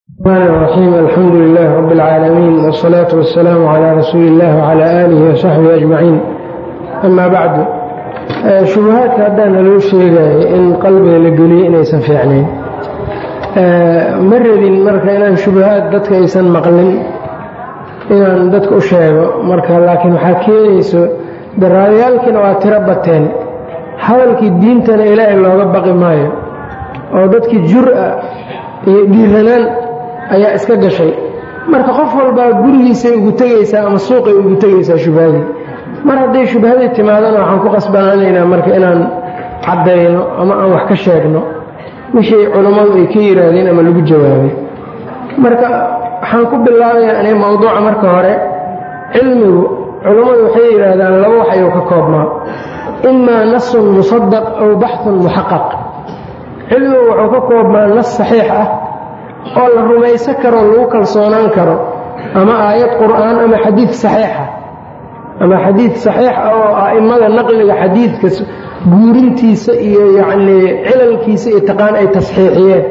الرحمن الرحيم. الحمد لله رب العالمين، والصلاة والسلام على رسول الله وعلى آله وصحبه أجمعين. أما بعد، shubahaadka haddaan loo sheegayo in qalbiga la geliyo inaysan fiicnayn, ma rabin marka inaan shubahaad dadka aysan maqlin inaan dadka u sheego marka, laakiin waxaa keenayso daraadayaalkiina waa tiro bateen, hadalkii diintana ilaahay looga baqi maayo oo dadkii jur'a iyo dhiiranaan ayaa iska gashay. marka qof walbaa gurigiisay ugu tegaysaa ama suuqay ugu tegaysaa shubahadii. mar hadday shubahadii timaadana waxaan ku qasbanaanaynaa marka inaan caddayno ama aan wax ka sheegno wixii culammadu ay ka yidhaahdeen ama lagu jawaabay. marka waxaan ku bilaabayaa inay mawduuca marka hore cilmigu, culammadu waxay yidhaahdaan laba wax ayuu ka koobmaa: imaa nasun musadaq aw baxun muxaqaq. cilmigu wuxuu ka koobmaa nas saxiix ah oo la rumaysan karo, lagu kalsoonaan karo, ama aayad qur'aan ama xadiid saxiixa, ama xadiid saxiix ah oo a'immada naqliga xadiidka guurintiisa iyo yacnii cilalkiisa iyo taqaan ay tasxiixiyeen.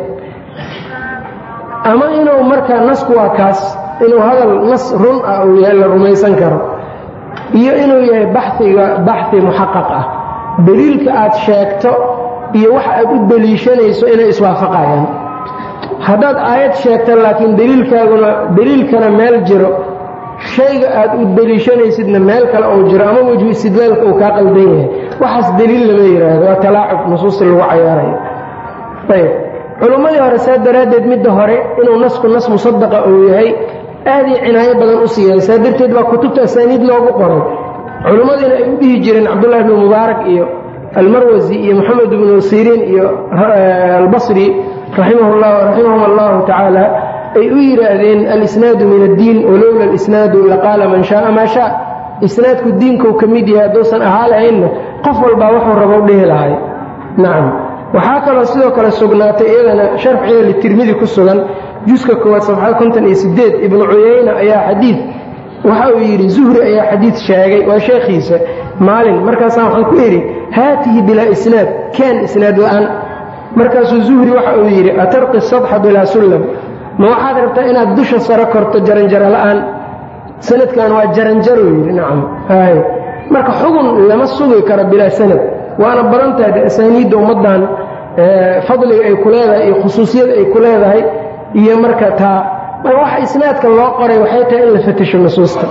ama inuu markaa nasku waa kaas, inuu hadal nas run ah uu yahay la rumaysan karo, iyo inuu yahay baxi muxaqaq ah, deliilka aad sheegto iyo wax aad u deliishanayso inay iswaafaqayaan. haddaad aayad sheegta laakiin deliilkana meel jiro, shayga aad u deliishanaysidna meel kale uu jiro, ama wejhu istidlaalka uu kaa qaldan yahay, waxaas deliil lama yidhaahdo, waa talaacub nusuusta lagu cayaarayo. ayb culummadii hore saa daraaddeed midda hore inuu nasku nas musadaqa uu yahay aaday cinaayo badan u siiyay. saa darteed baa kutubta asaaniid loogu qoray. culimmadiina ay u dhihi jireen cabdullahi bnu mubaarak iyo almarwasi iyo moxamed ibnu siriin iyo albasri raximahum allahu tacaala ay u yidhaahdeen alisnaadu min addiin, walowla alisnaadu laqaala man shaaa maa shaa. isnaadku diinkau ka mid yahay, hadduusan ahaa lahaynna qof walbaa wuxuu rabo dhihi lahay. nacam. waxaa kaloo sidoo kale sugnaatay iyadana sharciga litirmidi ku sugan juska 1 safxada 58 ibnu cuyayna ayaa xadiid waxa uu yidhi zuhri ayaa xadiid sheegay, waa sheekhiisa maalin. markaasaa waxaan ku idhi haatihi bilaa isnaad, keen isnaad la'aan. markaasuu zuhri waxa uu yidhi atarqi sadxa bilaa sullam, ma waxaad rabtaa inaad dusha saro korto jaranjaro la'aan? sanadkan waa jaranjaruu yidhi. nacam. marka xugun lama sugi karo bilaa sanad, waana badan tahay asaaniidda ummaddan fadliga ay ku leedahay iyo khusuusiyada ay ku leedahay. iyo marka taa waxa isnaadka loo qoray waxay tahay in la fatisho nusuusta.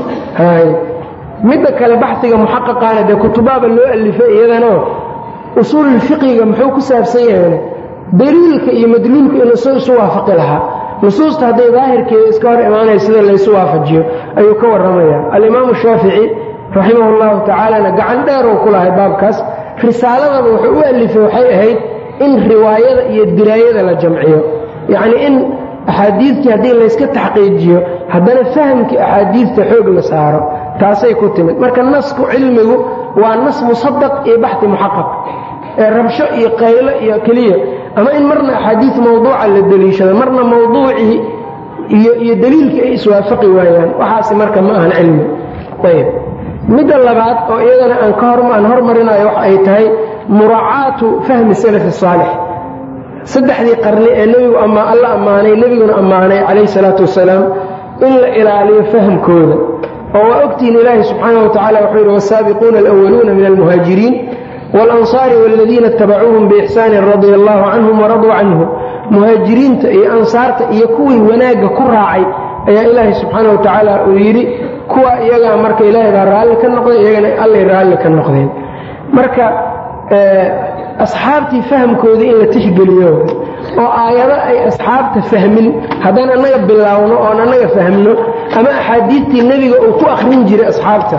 midda kale baxdiga muxaqaqaana dee kutubaaba loo alifay iyadana usuululfiqiga muxuu ku saabsan yahay daliilka iyo madluulka inuu soo isu waafaqi lahaa. nusuusta hadday daahirkeeda iska hor imaanaya sida laysu waafajiyo ayuu ka warramayaa. alimaamu shaafici raximah llahu tacaalana gacan dheeruu ku lahay baabkaas. risaaladaba wuxuu u alifay waxay ahayd in riwaayada iyo diraayada la jamciyo, yacnii in axaadiidtii haddii layska taxqiijiyo haddana fahamkii axaadiidta xoog la saaro. taasay ku timid. marka nasku cilmigu waa nas musadaq iyo baxi muxaqaq, ee rabsho iyo qaylo iyo keliya, ama in marna axaadiid mawduuca la deliishado, marna mawduucii iyo deliilkii ay iswaafaqi waayaan. waxaasi marka ma ahan cilmi. ayb midda labaad oo iyadana aan hormarinayo waxa ay tahay muraacaatu fahmi salafi saalix. saddexdii qarni ee nebigu alla ammaanay, nebiguna ammaanay calayhi salaatu wasalaam, in la ilaaliyo fahamkooda. oo waa ogtihiin ilaahi subxaanahu watacaala wuxuu yidhi wasaabiquuna alwaluuna min almuhaajiriin waalansaari waladiina itabacuuhum biixsaanin radia allahu canhum waraduu canhu. muhaajiriinta iyo ansaarta iyo kuwii wanaagga ku raacay ayaa ilaahi subxaanahu watacaala uu yidhi kuwa iyagaa marka ilaahay baa raalli ka noqday, iyagana allay raalli ka noqdeen. marka asxaabtii fahamkoodii in la tixgeliyo oo aayado ay asxaabta fahmin haddaan annaga bilaawno oon annaga fahmno, ama axaadiidtii nebiga uu ku akhrin jiray asxaabta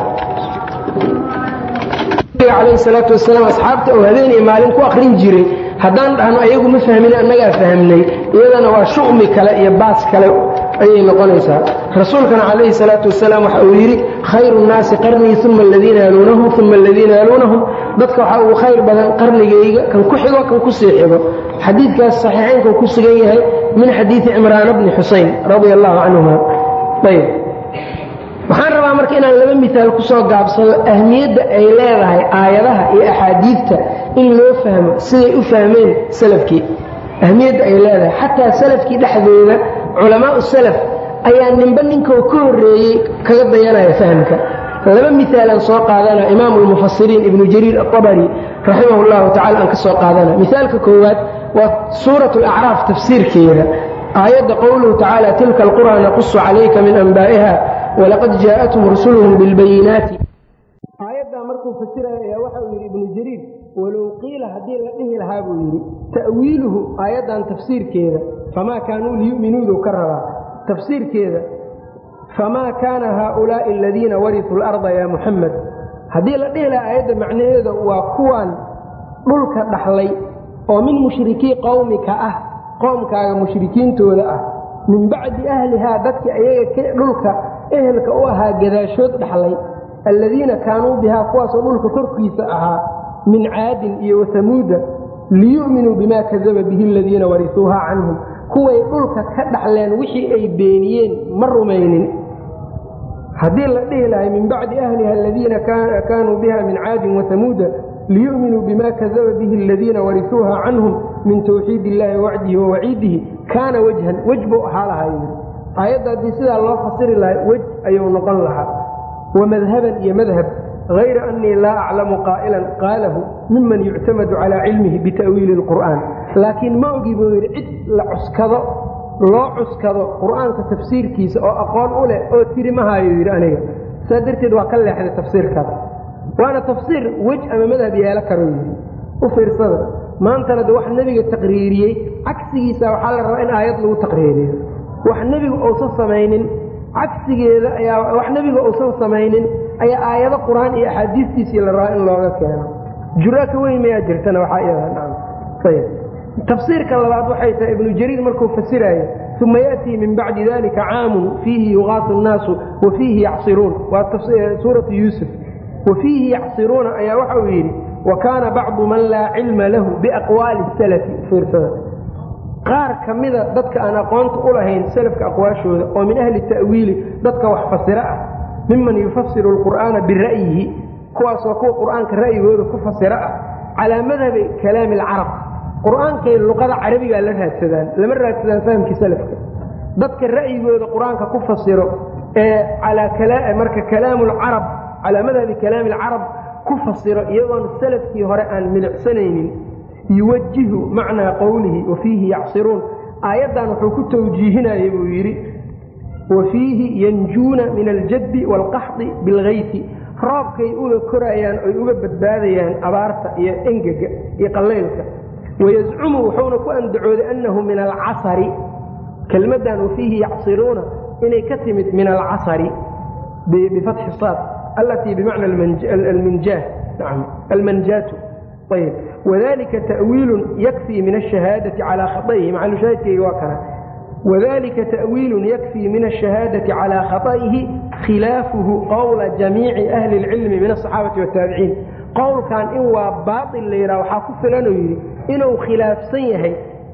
calayhi salaatu wasalaam, asxaabta uu habeen iyo maalin ku akhrin jiray, haddaan dhahno ayagu ma fahmin annagaa fahmnay, iyadana waa shu'mi kale iyo baas kale ayay noqonaysaa. rasuulkana calayhi salaatu wasalaam waxa uu yidhi khayru nnaasi qarnii uma aladiina yaluunahum uma aladiina yaluunahum. dadka waxaa ugu khayr badan qarnigayga, kan ku xigo kan ku sii xigo. xadiidkaas saxiixaynka uu ku sugan yahay min xadiidi cimraan bni xusayn radia allahu canhuma. ayb waxaan rabaa marka inaan laba miaal ku soo gaabsado ahmiyadda ay leedahay aayadaha iyo axaadiidta in loo fahmo siday u fahmeen salafkii. ahmiyadda ay leedahay xataa salafkii dhexdooda culamaa salaf ayaa ninba ninka ka horeeyey kaga dayanaya fahamka laba misaalan soo qaadana imaam al-mufassiriin ibn jariir at-tabari rahimahullahu ta'ala an ka soo qaadana misaalka koowaad waa suuratu al-a'raf tafsiirkeeda aayada qawluhu ta'ala tilka al-qur'ana qussu 'alayka min anba'iha wa laqad ja'atuhum rusuluhum bil bayyinati aayada markuu fasiraya waxa uu yiri ibn jariir walaw qila hadii la dhihi lahaa buu yiri ta'wiiluhu aayadan tafsiirkeeda fama kaanu liyu'minu karaba tafsiirkeeda فما كان هؤلاء الذين ورثوا الأرض يا محمد هذه الأدلة آيات معناها وكوان ملك دحلي ومن مشركي قومك قومك مشركين تولا من بعد أهلها ذاتك أيك ملك أهلك وها جذاشود دحلي الذين كانوا بها قواس ملك تركيس من عاد وثمود ليؤمنوا بما كذب به الذين ورثوها عنهم كوي ملك كدحلين وحي أي بينيين مرمين هذه الأدلة من بعد أهلها الذين كانوا بها من عاد وثمود ليؤمنوا بما كذب به الذين ورثوها عنهم من توحيد الله وعده ووعيده كان وجبه حالها آيات هذه سيدة الله فصير لها وجه أيو نقل لها ومذهبا يا مذهب غير أني لا أعلم قائلا قاله ممن يعتمد على علمه بتأويل القرآن لكن ما أجيب عد لعسكذا loo cuskado quraanka tafsiirkiisa oo aqoon u leh oo tirimaha yiri aniga sadarteed waa ka leexday tafsiirkaas waana tafsiir waj ama madhab yeela karo u fiirsada maanta wax nabiga taqriiriyay aksigiisa waxa la rabaa in aayad lagu taqriiriyo wax nabiga oo soo sameeynin aksigeeda ayaa wax nabiga oo soo sameeynin ayaa aayada quraan iyo xadiistiisa la rabaa in looga keeno juraka weyn ma jirtana waxa iyada sayid تفسير كاللبعض وحيث ابن جرير مركو فسره ثم يأتي من بعد ذلك عام فيه يغاث الناس وفيه يعصرون سورة يوسف وفيه يعصرون أي وحوين وكان بعض من لا علم له بأقوال السلف قار كمذا ضدك أنا قلت أولهين سلف كأقواشه ومن أهل التأويل ضدك وحفسره ممن يفسر القرآن برأيه كواس وكو قرآن كرأيه وكفسره على مذهب كلام العرب قرآن كي اللغة العربية لها تسدان لما رأيت فهم كسلفك ضدك الرأي وذا قرآن كفسره على كلام العرب على مذهب كلام العرب كفسره أيضا السلف في هراء من سنين يوجه معنى قوله وفيه يعصرون آيات نحوك توجيهنا يبويري وفيه ينجون من الجد والقحط بالغيث راب كي يقول كرأيان أو يقول بدباديان أبارتا ينجج يقليلك ويزعم وحونك أن دعوا لأنه من العصر كلمة وفيه يعصرون إني كتمت من العصر بفتح الصاد التي بمعنى المنجاه نعم المنجات طيب وذلك تأويل يكفي من الشهادة على خطئه مع الشهادة وكرة وذلك تأويل يكفي من الشهادة على خطئه خلافه قول جميع أهل العلم من الصحابة والتابعين قول كان إنه باطل ليرى وحاكف لنه يري إنه خلاف سيئه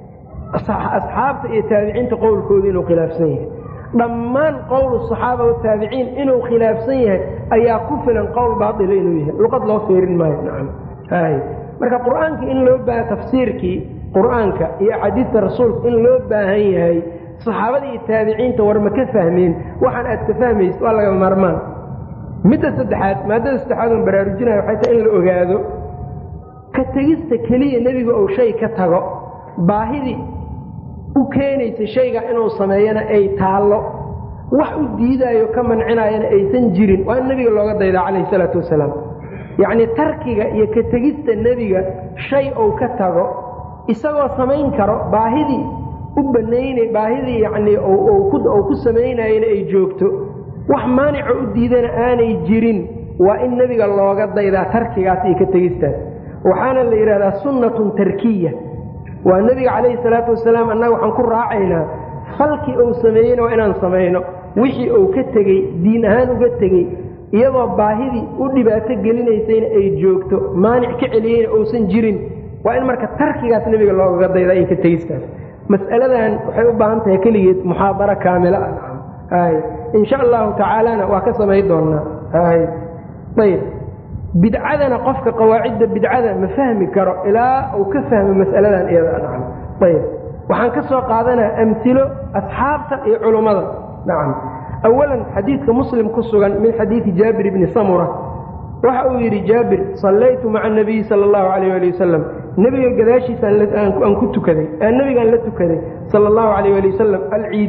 أصحاب التابعين تقول كود إنه خلاف سيئه ضمان قول الصحابة والتابعين إنه خلاف سيئه أي كفلا قول باطل إنه يهي لقد لا صير الماء نعم هاي مركا قرآنك إن لو بها تفسيرك قرآنك يا حديث الرسول إن لو بها هي صحابة التابعين تور ما كفهمين وحن أتفهمي والله يا مرمان متى ماذا استحاد براروجنا حتى إن الأجاذو كتجست كلية نبي أو شيء كتره باهدي وكانت شيء إنه صنعنا أي تعلق وحدي ذا يكمن عناية أي سنجرين والنبي الله قد عليه الصلاة والسلام يعني تركي يكتجست النبي شيء أو كتره إسوا صنعين كره باهدي وبنين باهدي يعني أو كسمين أي جوكتو wax maanic u diidana aanay jirin waa in nabiga looga daydaa tarkigaas ay ka tagistaan waxaana la yiraahdaa sunnatun tarkiyya waa nabiga kaleey salaatu wasalaam annaga waxaan ku raacaynaa falki uu sameeyay waa inaan sameeyno wixii uu ka tagay diin ahaan uga tagay iyadoo baahidi u dhibaato gelinaysayna ay joogto maanic ka celiyeen oo san jirin waa in marka tarkigaas nabiga looga daydaa ay ka tagistaan mas'aladan waxay u baahan tahay kaligeed muhaadara kaamila ah إن شاء الله تعالى وكسم يدورنا هاي طيب بدعنا قفك قواعد بدعنا مفهمي كرو إلى أو كفهم مسألة إذا نعم طيب waxaan ka soo qaadanaa amhilo asxaabta iyo culummada. nacam awalan xadiidka muslim ku sugan min xadiidi jaabir ibni samura waxa uu yidhi jaabir sallaytu maca anabiyi sala allahu calayh ali wasalam nebiga gadaashiisa aan ku tukaday nebigaan la tukaday sala allahu calayh ali wasalam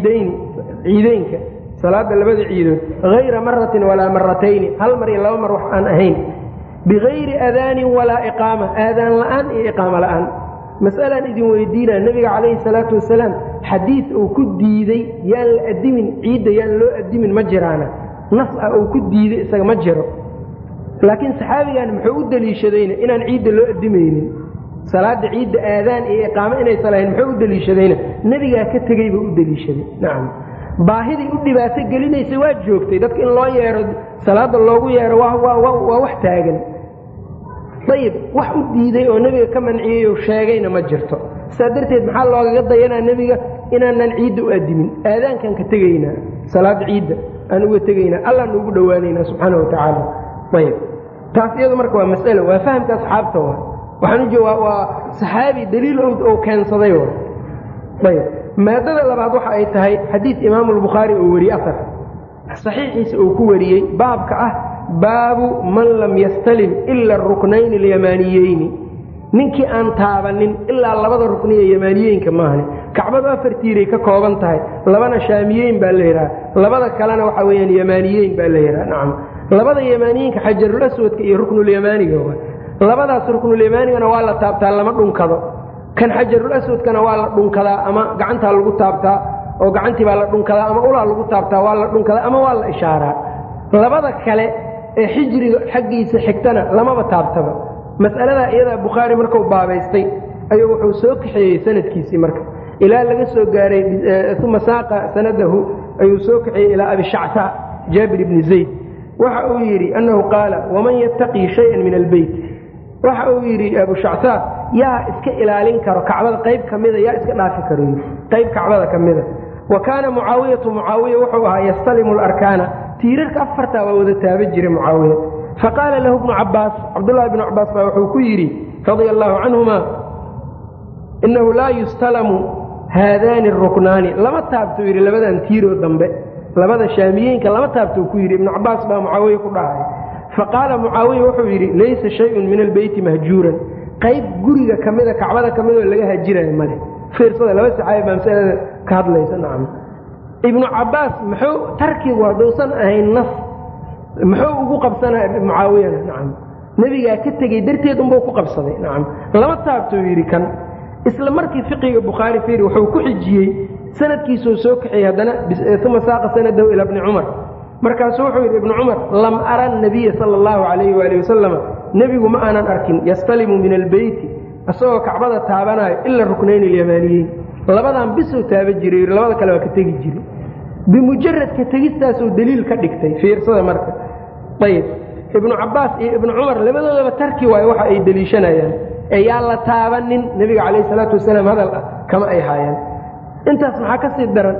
ciideynka salaada labada ciidood hayra maratin walaa maratayni hal mar iyo laba mar wax aan ahayn bigayri adaanin walaa iqaama aadaan la'aan iyo iqaamo la'aan. mas'alaan idin weydiinaa nebiga calayhi salaatu wasalaam xadiid uu ku diiday yaan la adimin ciidda yaan loo adimin ma jiraana nas ah uu ku diiday isaga ma jiro. laakiin saxaabigan muxuu u deliishadayna inaan ciidda loo adimaynin salaada ciidda aadaan iyo iqaamo inaysan lahayn muxuu u deliishadayna nebigaa ka tegey buu u deliishaday. nacam baahidii u dhibaato gelinaysa waa joogtay dadka in loo yeero salaada loogu yeero waa wax taagan. ayib wax u diiday oo nebiga ka manciyey oo sheegayna ma jirto. saa darteed maxaa loogaga dayanaa nebiga inaanan ciidda u adimin aadaankaan ka tegaynaa salaada ciidda aan uga tegaynaa allah nuugu dhowaanaynaa subxaana wa tacaala. ayib taas iyadu marka waa mas'alo waa fahamka asxaabta waxaan u jeeda waa saxaabi daliil oo keensaday ayib maadada labaad waxa ay tahay xadiid imaamu albukhaari oo wariyey asar saxiixiisa uu ku wariyey baabka ah baabu man lam yastalim ila aruknayni alyamaaniyeyni ninkii aan taabanin ilaa labada rukniye yamaaniyeynka maahane kacbadu 4 tiiray ka kooban tahay labana shaamiyeyn baa la yidhaha labada kalena waxa weeyaan yamaaniyeyn baa la yidhaha. nacam labada yamaaniyinka xajarul aswadka iyo ruknulyamaaniga labadaas ruknulyamaanigana waa la taabtaa lama dhunkado kan xajarul aswadkana waa la dhunkadaa ama gacantaa lagu taabtaa oo gacantii baa la dhunkadaa ama ulaa lagu taabtaa waa la dhunkadaa ama waa la ishaaraa. labada kale ee xijriga xaggiisa xigtana lamaba taabtaba. mas'aladaa iyadaa bukhaari markuu baabaystay ayuu wuxuu soo kaxeeyey sanadkiisii marka ilaa laga soo gaaray uma saaqa sanadahu ayuu soo kaxeeyey ilaa abishacsaa jaabir ibni zayd waxa uu yidhi annahu qaala waman yattaqii shayan min albeyt waxa uu yidhi abushacsaa yaa iska ilaalin karo kacbada qayb ka mida yaa iska dhaafi karo qayb kacbada ka mida. wa kaana mucaawiya wuxuu ahaa yastalimu alarkaana tiirarka afartaa waa wada taaba jiray mucaawiya. faqaala lahu ibnu cabaas cabdullahi ibnu cabaas baa wuxuu ku yidhi radia allaahu canhuma innahu laa yustalamu haadaani aruknaani lama taabtuu yidhi labadan tiiroo dambe labada shaamiyeynka lama taabtuu ku yidhi ibnu cabaas baa mucaawiya ku dhahay. faqaala mucaawiya wuxuu yidhi laysa shayun min albeyti mahjuuran qayb guriga ka mida kacbada ka midoo laga hajirayo male. fiirsada laba saxaabi baa masalada ka hadlaysa. nacam ibnu cabaas muxuu tarkigu hadduusan ahayn nas muxuu ugu qabsanaa mucaawiyana. nacam nebigaa ka tegey darteed unbuu ku qabsaday. nacam lama taabtuu yidhi kan isla markii fiqiga bukhaari fiiri wuxuu ku xijiyey sanadkiisuu soo kaxeeyey haddana uma saaqa sanadahu ilaa ibni cumar markaasuu wuxuu yidhi ibnu cumar lam ara nabiya sala allahu calayhi waali wasalama nebigu ma aanan arkin yastalimu min albeyti isagoo kacbada taabanayo ila ruknayni alyamaaniyeyn labadan bisuu taaba jiray labada kale waa ka tegi jiray bimujaradka tegistaasuu daliil ka dhigtay. fiirsada marka ayib ibnu cabaas iyo ibnu cumar labadoodaba tarki waayo waxa ay deliishanayaan ee yaan la taabanin nebiga calayhi salaatu wasalaam hadal ah kama ay haayaan. intaas maxaa ka sii daran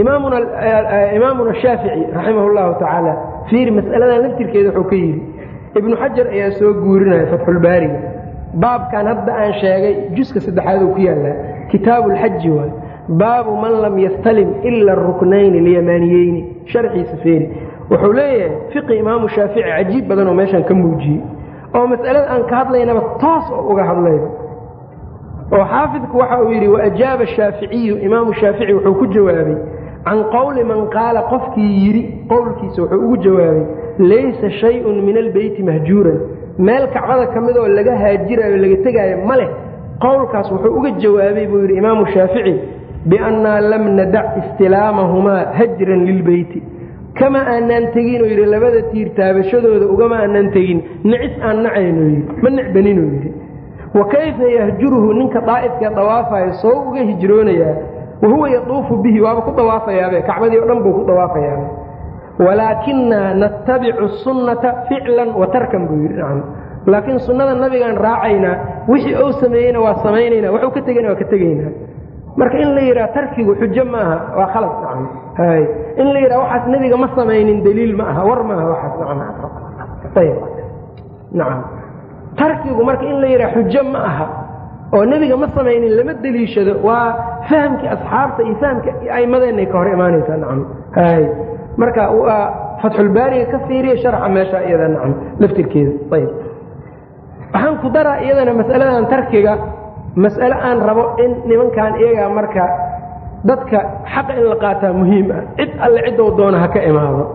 imaamuna shaafici raximah llahu tacaala fiiri mas'aladan laftirkeeda wuxuu ka yidhi ibnu xajar ayaa soo guurinaya fatxulbaariga baabkan hadda aan sheegay juska 3aad uu ku yaallaa kitaabu lxaji waay baabu man lam yastalim ila aruknayni alyamaaniyeyni sharxiisa fiiri wuxuu leeyahay fiqi imaamu shaafici cajiib badan oo meeshaan ka muujiyey oo mas'alada aan ka hadlaynaba toos oo uga hadlayno oo xaafidku waxa uu yidhi waajaaba shaaficiyu imaamu shaafici wuxuu ku jawaabay can qowli man qaala qofkii yidhi qowlkiisa wuxuu ugu jawaabay laysa shayun min albeyti mahjuuran meel kacbada ka midoo laga haajiraayo laga tegaayo ma leh qowlkaas wuxuu uga jawaabay buu yidhi imaamu shaafici biannaa lam nadac istilaamahumaa hajran lilbeyti kama aanaan teginuu yidhi labada tiir taabashadooda ugama aanaan tegin nicis aan nacaynuu yidhi ma necbaninuu yidhi wa kayfa yahjuruhu ninka daa'ifkee dawaafayo soo uga hijroonayaa wahuwa yatuufu bihi waaba ku dawaafayaabee kacbadii o dhan buu ku dawaafayaaba walaakinaa nattabicu sunnata ficlan wa tarkan buu yidhi nacam laakiin sunnada nabigaan raacaynaa wixii ou sameeyeyna waa samaynaynaa waxuu ka tegayna waa ka tegaynaa marka in la yidhaha tarkigu xujo ma aha waa khalad nacam hay in la yidhaha waxaas nebiga ma samaynin daliil ma aha war ma aha waxaas ayb nacam tarkigu marka in la yidhaha xujo ma aha oo nebiga ma samaynin lama deliishado waa fahamkii asxaabta iyo fahamka a'immadeenay ka hor imaanaysaa nacam hay marka fatxul baariga ka fiiriya sharxa meesha iyada nacam laftirkeeda ayib waxaan ku daraa iyadana mas'aladan tarkiga mas'ale aan rabo in nimankan iyaga marka dadka xaqa in la qaataa muhiim ah cid alle cidoo doona ha ka imaado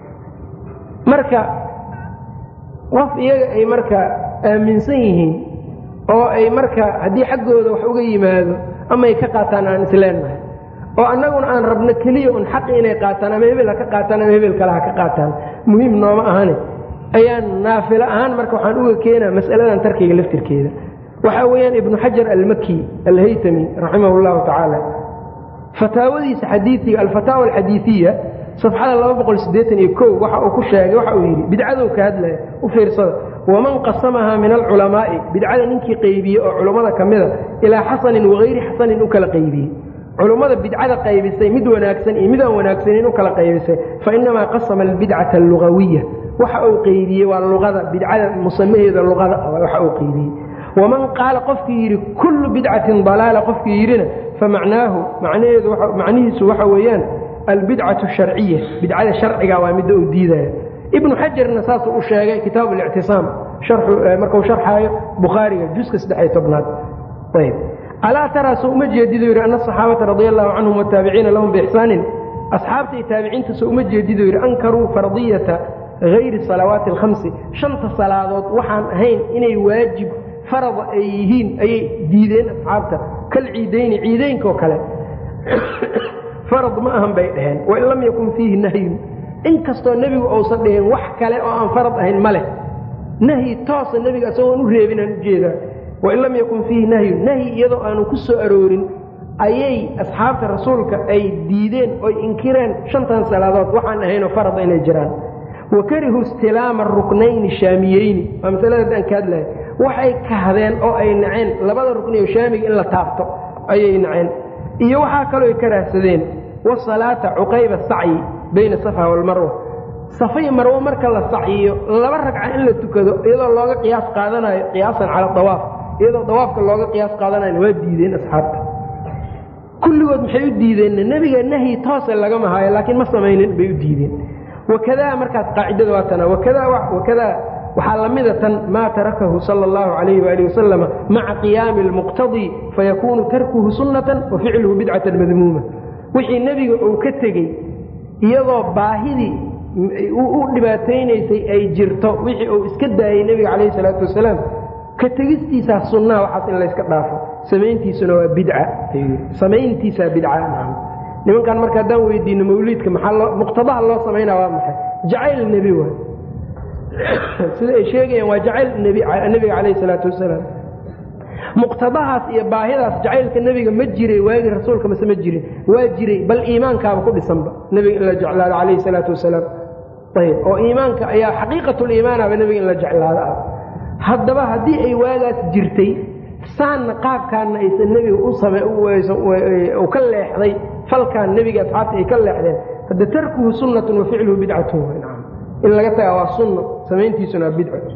marka qof iyaga ay marka aaminsan yihiin oo ay marka haddii xaggooda wax uga yimaado ama ay ka qaataan aan isleenahay oo annaguna aan rabno keliya un xaqi inay qaataan ama hebel ha ka qaataan ama hebel kale ha ka qaataan muhiim nooma ahane ayaan naafilo ahaan marka waxaan uga keenaa mas'aladan tarkiga laftirkeeda waxaa weeyaan ibnu xajar almaki alhaytami raximahu llahu tacaala fataawadiisa xadiiiga alfataawa alxadiiiya safxada 281 waxa uu ku sheegay waxa uu yidhi bidcadow ka hadlaya u fiirsada waman qasamahaa min alculamaa'i bidcada ninkii qaybiyey oo culummada ka mida ilaa xasanin wagayri xasanin u kala qaybiyey culummada bidcada qaybisay mid wanaagsan iyo mid aan wanaagsanin u kala qaybisay fainamaa qasama albidcata allugawiya waxa uu qaybiyey waa luqada bidcada musamaheeda luqada waxa uu qaybiyey waman qaala qofkii yidhi kullu bidcatin dalaala qofkii yidhina famacnaahu macnihiisu waxa weeyaan albidcatu sharciya bidcada sharciga waa midda uu diidaya ibnu xajarna saasuu u sheegay kitaab اlictisaam markuu sharxaayo bukhaariga juska 13aad ayb alaa taraa soo uma jeedido yidhi ana asaxaabata radia allahu canhum wataabiciina lahum biixsaanin asxaabta iyo taabiciinta soo uma jeedido yidhi ankaruu fardiyata hayri salawaati alkhamsi shanta salaadood waxaan ahayn inay waajib farada ay yihiin ayay diideen asxaabta kal ciidayni ciidaynkaoo kale farad ma ahan bay dhaheen wain lam yakun fiihi nahyun inkastoo nebigu uusan dhihin wax kale oo aan farad ahayn ma leh nahyi toosa nebiga isagoon u reebinaan ujeedaa wain lam yakun fiihi nahyun nahyi iyadoo aanu ku soo aroorin ayay asxaabta rasuulka ay diideen oy inkireen shantan salaadood waxaan ahaynoo farada inay jiraan wakarihuu istilaama ruknayni shaamiyeyni waa masalada aan ka hadlaya waxay kahdeen oo ay naceen labada rukni oo shaamiga in la taabto ayay naceen iyo waxaa kaloo ay ka raahsadeen wasalaata cuqayba sacyi bayna safa walmarwa safay marwo marka la sacyiyo laba ragca in la tukado iyadoo looga qiyaas qaadanayo qiyaasan cala dawaaf iyadoo dawaafka looga qiyaas qaadanayo waa diideen asxaabta kulligood maxay u diideen nebiga nahyi toose lagama haayo laakiin ma samaynin bay u diideen wakadaa markaas qaacidada waa tana wakadaa waxaa la mida tan maa tarakahu sala allahu calayhi waalihi wasalam maca qiyaami almuqtadii fayakuunu tarkuhu sunnatan wa ficluhu bidcatan madmuuma wixii nebiga uu ka tegey iyadoo baahidii u dhibaataynaysay ay jirto wixii uu iska daayey nebiga calayhi salaatu wasalaam ka tegistiisaa sunnaha waxaas in layska dhaafo samayntiisuna waa bidca samayntiisaa bidca nimankan marka haddaan weydiino mawliidka muqtadaha loo samaynaa waa maxay jacayl nebi waay sida ay sheegayaan waa jacayl nebiga calayhi salaatu wasalaam muqtadahaas iyo baahidaas jacaylka nebiga ma jiray waagii rasuulka mase ma jirin waa jiray bal iimaankaaba ku dhisanba nebiga in la jeclaado calayhi salaatu wasalaam ayb oo iimaanka ayaa xaqiiqatuliimaanaba nebiga in la jeclaado ah haddaba haddii ay waagaas jirtay saanna qaabkaanna aysan nebiga u ka leexday falkaan nebiga asxaabta ay ka leexdeen hadda tarkuhu sunnatun wa ficluhu bidcatun in laga tagaa waa sunno samayntiisuna waa bidca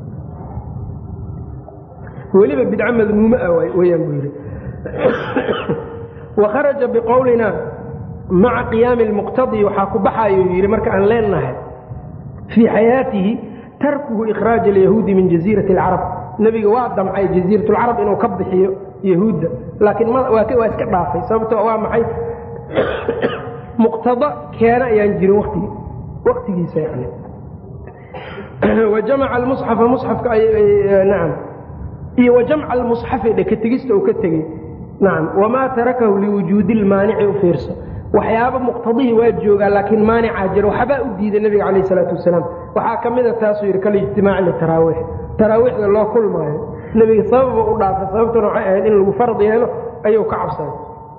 weliba bidco madmuumo ah weyaan buu yidhi wakharaja biqowlina maca qiyaami almuqtadii waxaa ku baxayuu yidhi marka aan leenahay fii xayaatihi tarkuhu ikhraaja alyahuudi min jaziirati alcarab nebiga waa damcay jaziiratulcarab inuu ka bixiyo yahuudda laakiin waa iska dhaafay sababto waa maxay muqtada keena ayaan jirin waqtigiisa yani wajamaca almusxafa musxafka nacam iyo wajamca almusxafi ka tegista uu ka tegey nacam wamaa tarakahu liwujuudi ilmaanici u fiirso waxyaaba muqtadihii waa joogaa laakiin maanicaa jira waxbaa u diiday nebiga calayh salaatu wasalaam waxaa ka mida taasuu yidhi kalijtimaaci litaraawiix taraawiixda loo kulmaayo nebiga sababa u dhaafay sababtuna waxay ahayd in lagu farad yeelo ayuu ka cabsaday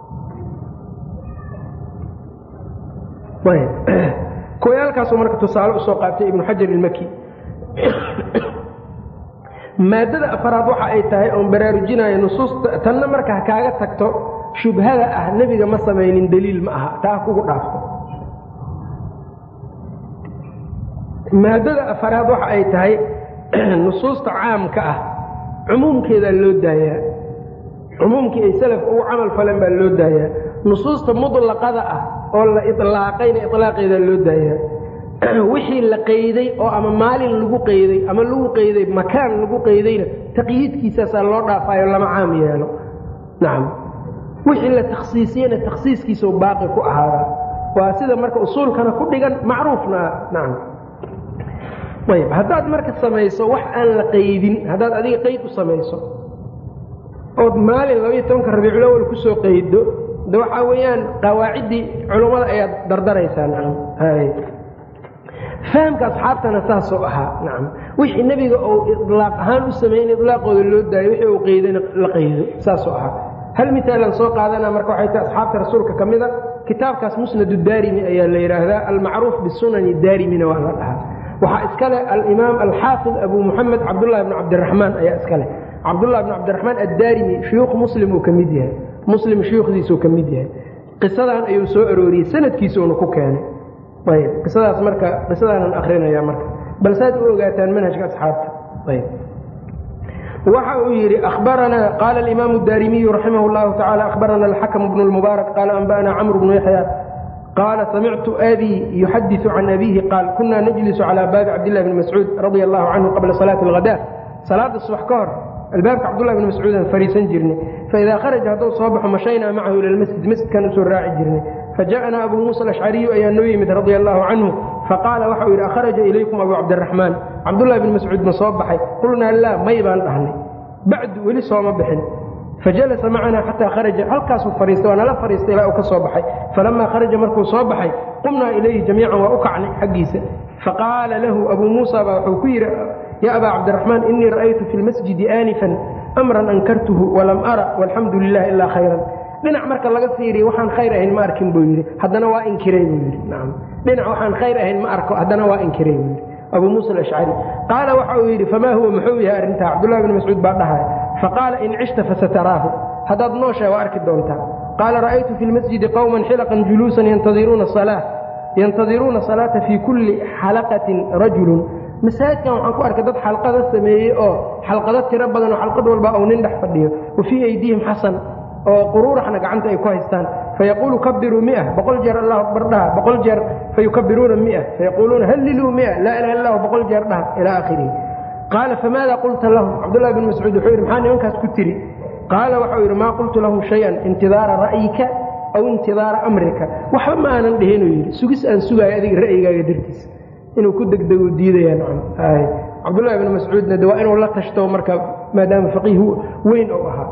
kuwayaalkaasuu marka tusaale usoo qaatay ibnu xajar ilmaki maadada afaraad waxa ay tahay oon baraarujinayo nusuusta tanna marka ha kaaga tagto shubhada ah nebiga ma samaynin daliil ma aha taa kugu dhaafto maadada afaraad waxa ay tahay nusuusta caamka ah cumuumkeedaa loo daayaa cumuumkii ay salafka ugu camal falan baa loo daayaa nusuusta mudlaqada ah oo la ilaaqayna ilaaqeeda loo daayaa wixii la qayday oo ama maalin lagu qayday ama lagu qayday makaan lagu qaydayna taqyiidkiisaasaa loo dhaafaayo lama caam yeelo nacam wixii la takhsiisiyena takhsiiskiisao baaqi ku ahaadaa waa sida marka usuulkana ku dhigan macruufna nacam ayb haddaad marka samayso wax aan la qaydin haddaad adiga qayd u samayso ood maalin 12 rabiiculawal ku soo qaydo de waxaa weeyaan qawaaciddii culummada ayaad dardaraysaa nacam fahamka asxaabtana saasoo ahaa nacam wixii nebiga uu idlaaq ahaan u sameeyey in idlaaqooda loo daayo wixii uu qaydana la qaydo saasoo ahaa hal misaalan soo qaadanaa marka waxay tahay asxaabta rasuulka ka mida kitaabkaas musnadu daarimi ayaa la yidhaahdaa almacruuf bisunani daarimina waa la dhahaa waxaa iskale alimaam alxaafid abu muxamed cabdullahi bn cabdiraxmaan ayaa iskale cabdullahi bn cabdiraxmaan addaarimi shuyuukh muslim uu ka mid yahay muslim shuyuukhdiisuu ka mid yahay qisadan ayuu soo arooriyey sanadkiisuuna ku keenay ayb qisadaas marka qisadaanan akrinaya marka bal saad u ogaataan manhajka asxaabta ayb waxa uu yidhi akhbaranaa qaala alimaamu daarimiyu raximah اllahu tacala akhbarana alxakm bnu اlmubaarak qaala anba'ana camr bnu yaxya qaala samictu abii yuxadiثu can abiihi qaal kuna najlisu calى baabi cabdillahi bni mascuud radia allahu canhu qabla salaati اlghada salaada subax ka hor albaabka cabdullahi bni mascuudaan fariisan jirnay faidaa kharaja hadduu soo baxo mashaynaa macahu ila lmasjid masjidkan usoo raaci jirnay fajaءanaa abu muusa alashcariyu ayaa noo yimid radia allahu canhu faqaala waxau yidhi akharaja ilaykum abu cabdiraxmaan cabdullahi bni mascuud ma soo baxay qulnaa laa may baan dhahnay bacdu weli sooma bixin fajalasa macanaa xataa kharaja halkaasuu fariistay waa nala fariistay ilaa uu ka soo baxay falamaa kharaja markuu soo baxay qumnaa ilayhi jamiican waa u kacnay xaggiisa faqaala lahu abuu muusa baa wuxuu ku yidhi yaa abaa cabdiraxmaan inii ra'aytu fi lmasjidi aanifan amran ankartuhu walam ara walxamdu lilahi ilaa khayran dhinac marka laga fiiriya waxaan khayr ahayn ma arkin buu yidhi haddana waa inkiray buu yidhi nacam dhinac waxaan khayr ahayn ma arko haddana waa inkiray buu yidhi abuu muusa alashcari qaala waxa uu yidhi famaa huwa muxuu yahay arrintaa cabdullahi bni mascuud baa dhahaya faqaala in cishta fasataraahu haddaad nooshahay waa arki doontaa qaala ra'aytu fi lmasjidi qowman xilaqan juluusan yantadiruuna salaata fii kulli xalaqatin rajulun masaajidkan waxaan ku arkay dad xalqada sameeyey oo xalqado tiro badan oo xalqad walba uu nin dhex fadhiyo wa fii aydiihim xasan oo quruuraxna gacanta ay ku haystaan fayaquulu kabiruu 100 boqol jeer allahu akbar dhaha boqol jeer fayukabiruuna 100 fayaquuluuna halliluu 100 laa ilaha illahu boqol jeer dhaha ilaa aakhirihi qaala famaada qulta lahum cabdullahi bn mascuud wuxuu yidhi maxaa nimankaas ku tiri qaala waxau yidhi maa qultu lahum shay-an intidaara ra'yika aw intidaara amrika waxba ma aanan dhihinuu yidhi sugis aan sugaayo adiga ra'yigaaga dartiisa inuu ku degdego diidaya nacam cabdullahi bni mascuudna de waa inuu la tashto marka maadaama faqiih weyn ou ahaa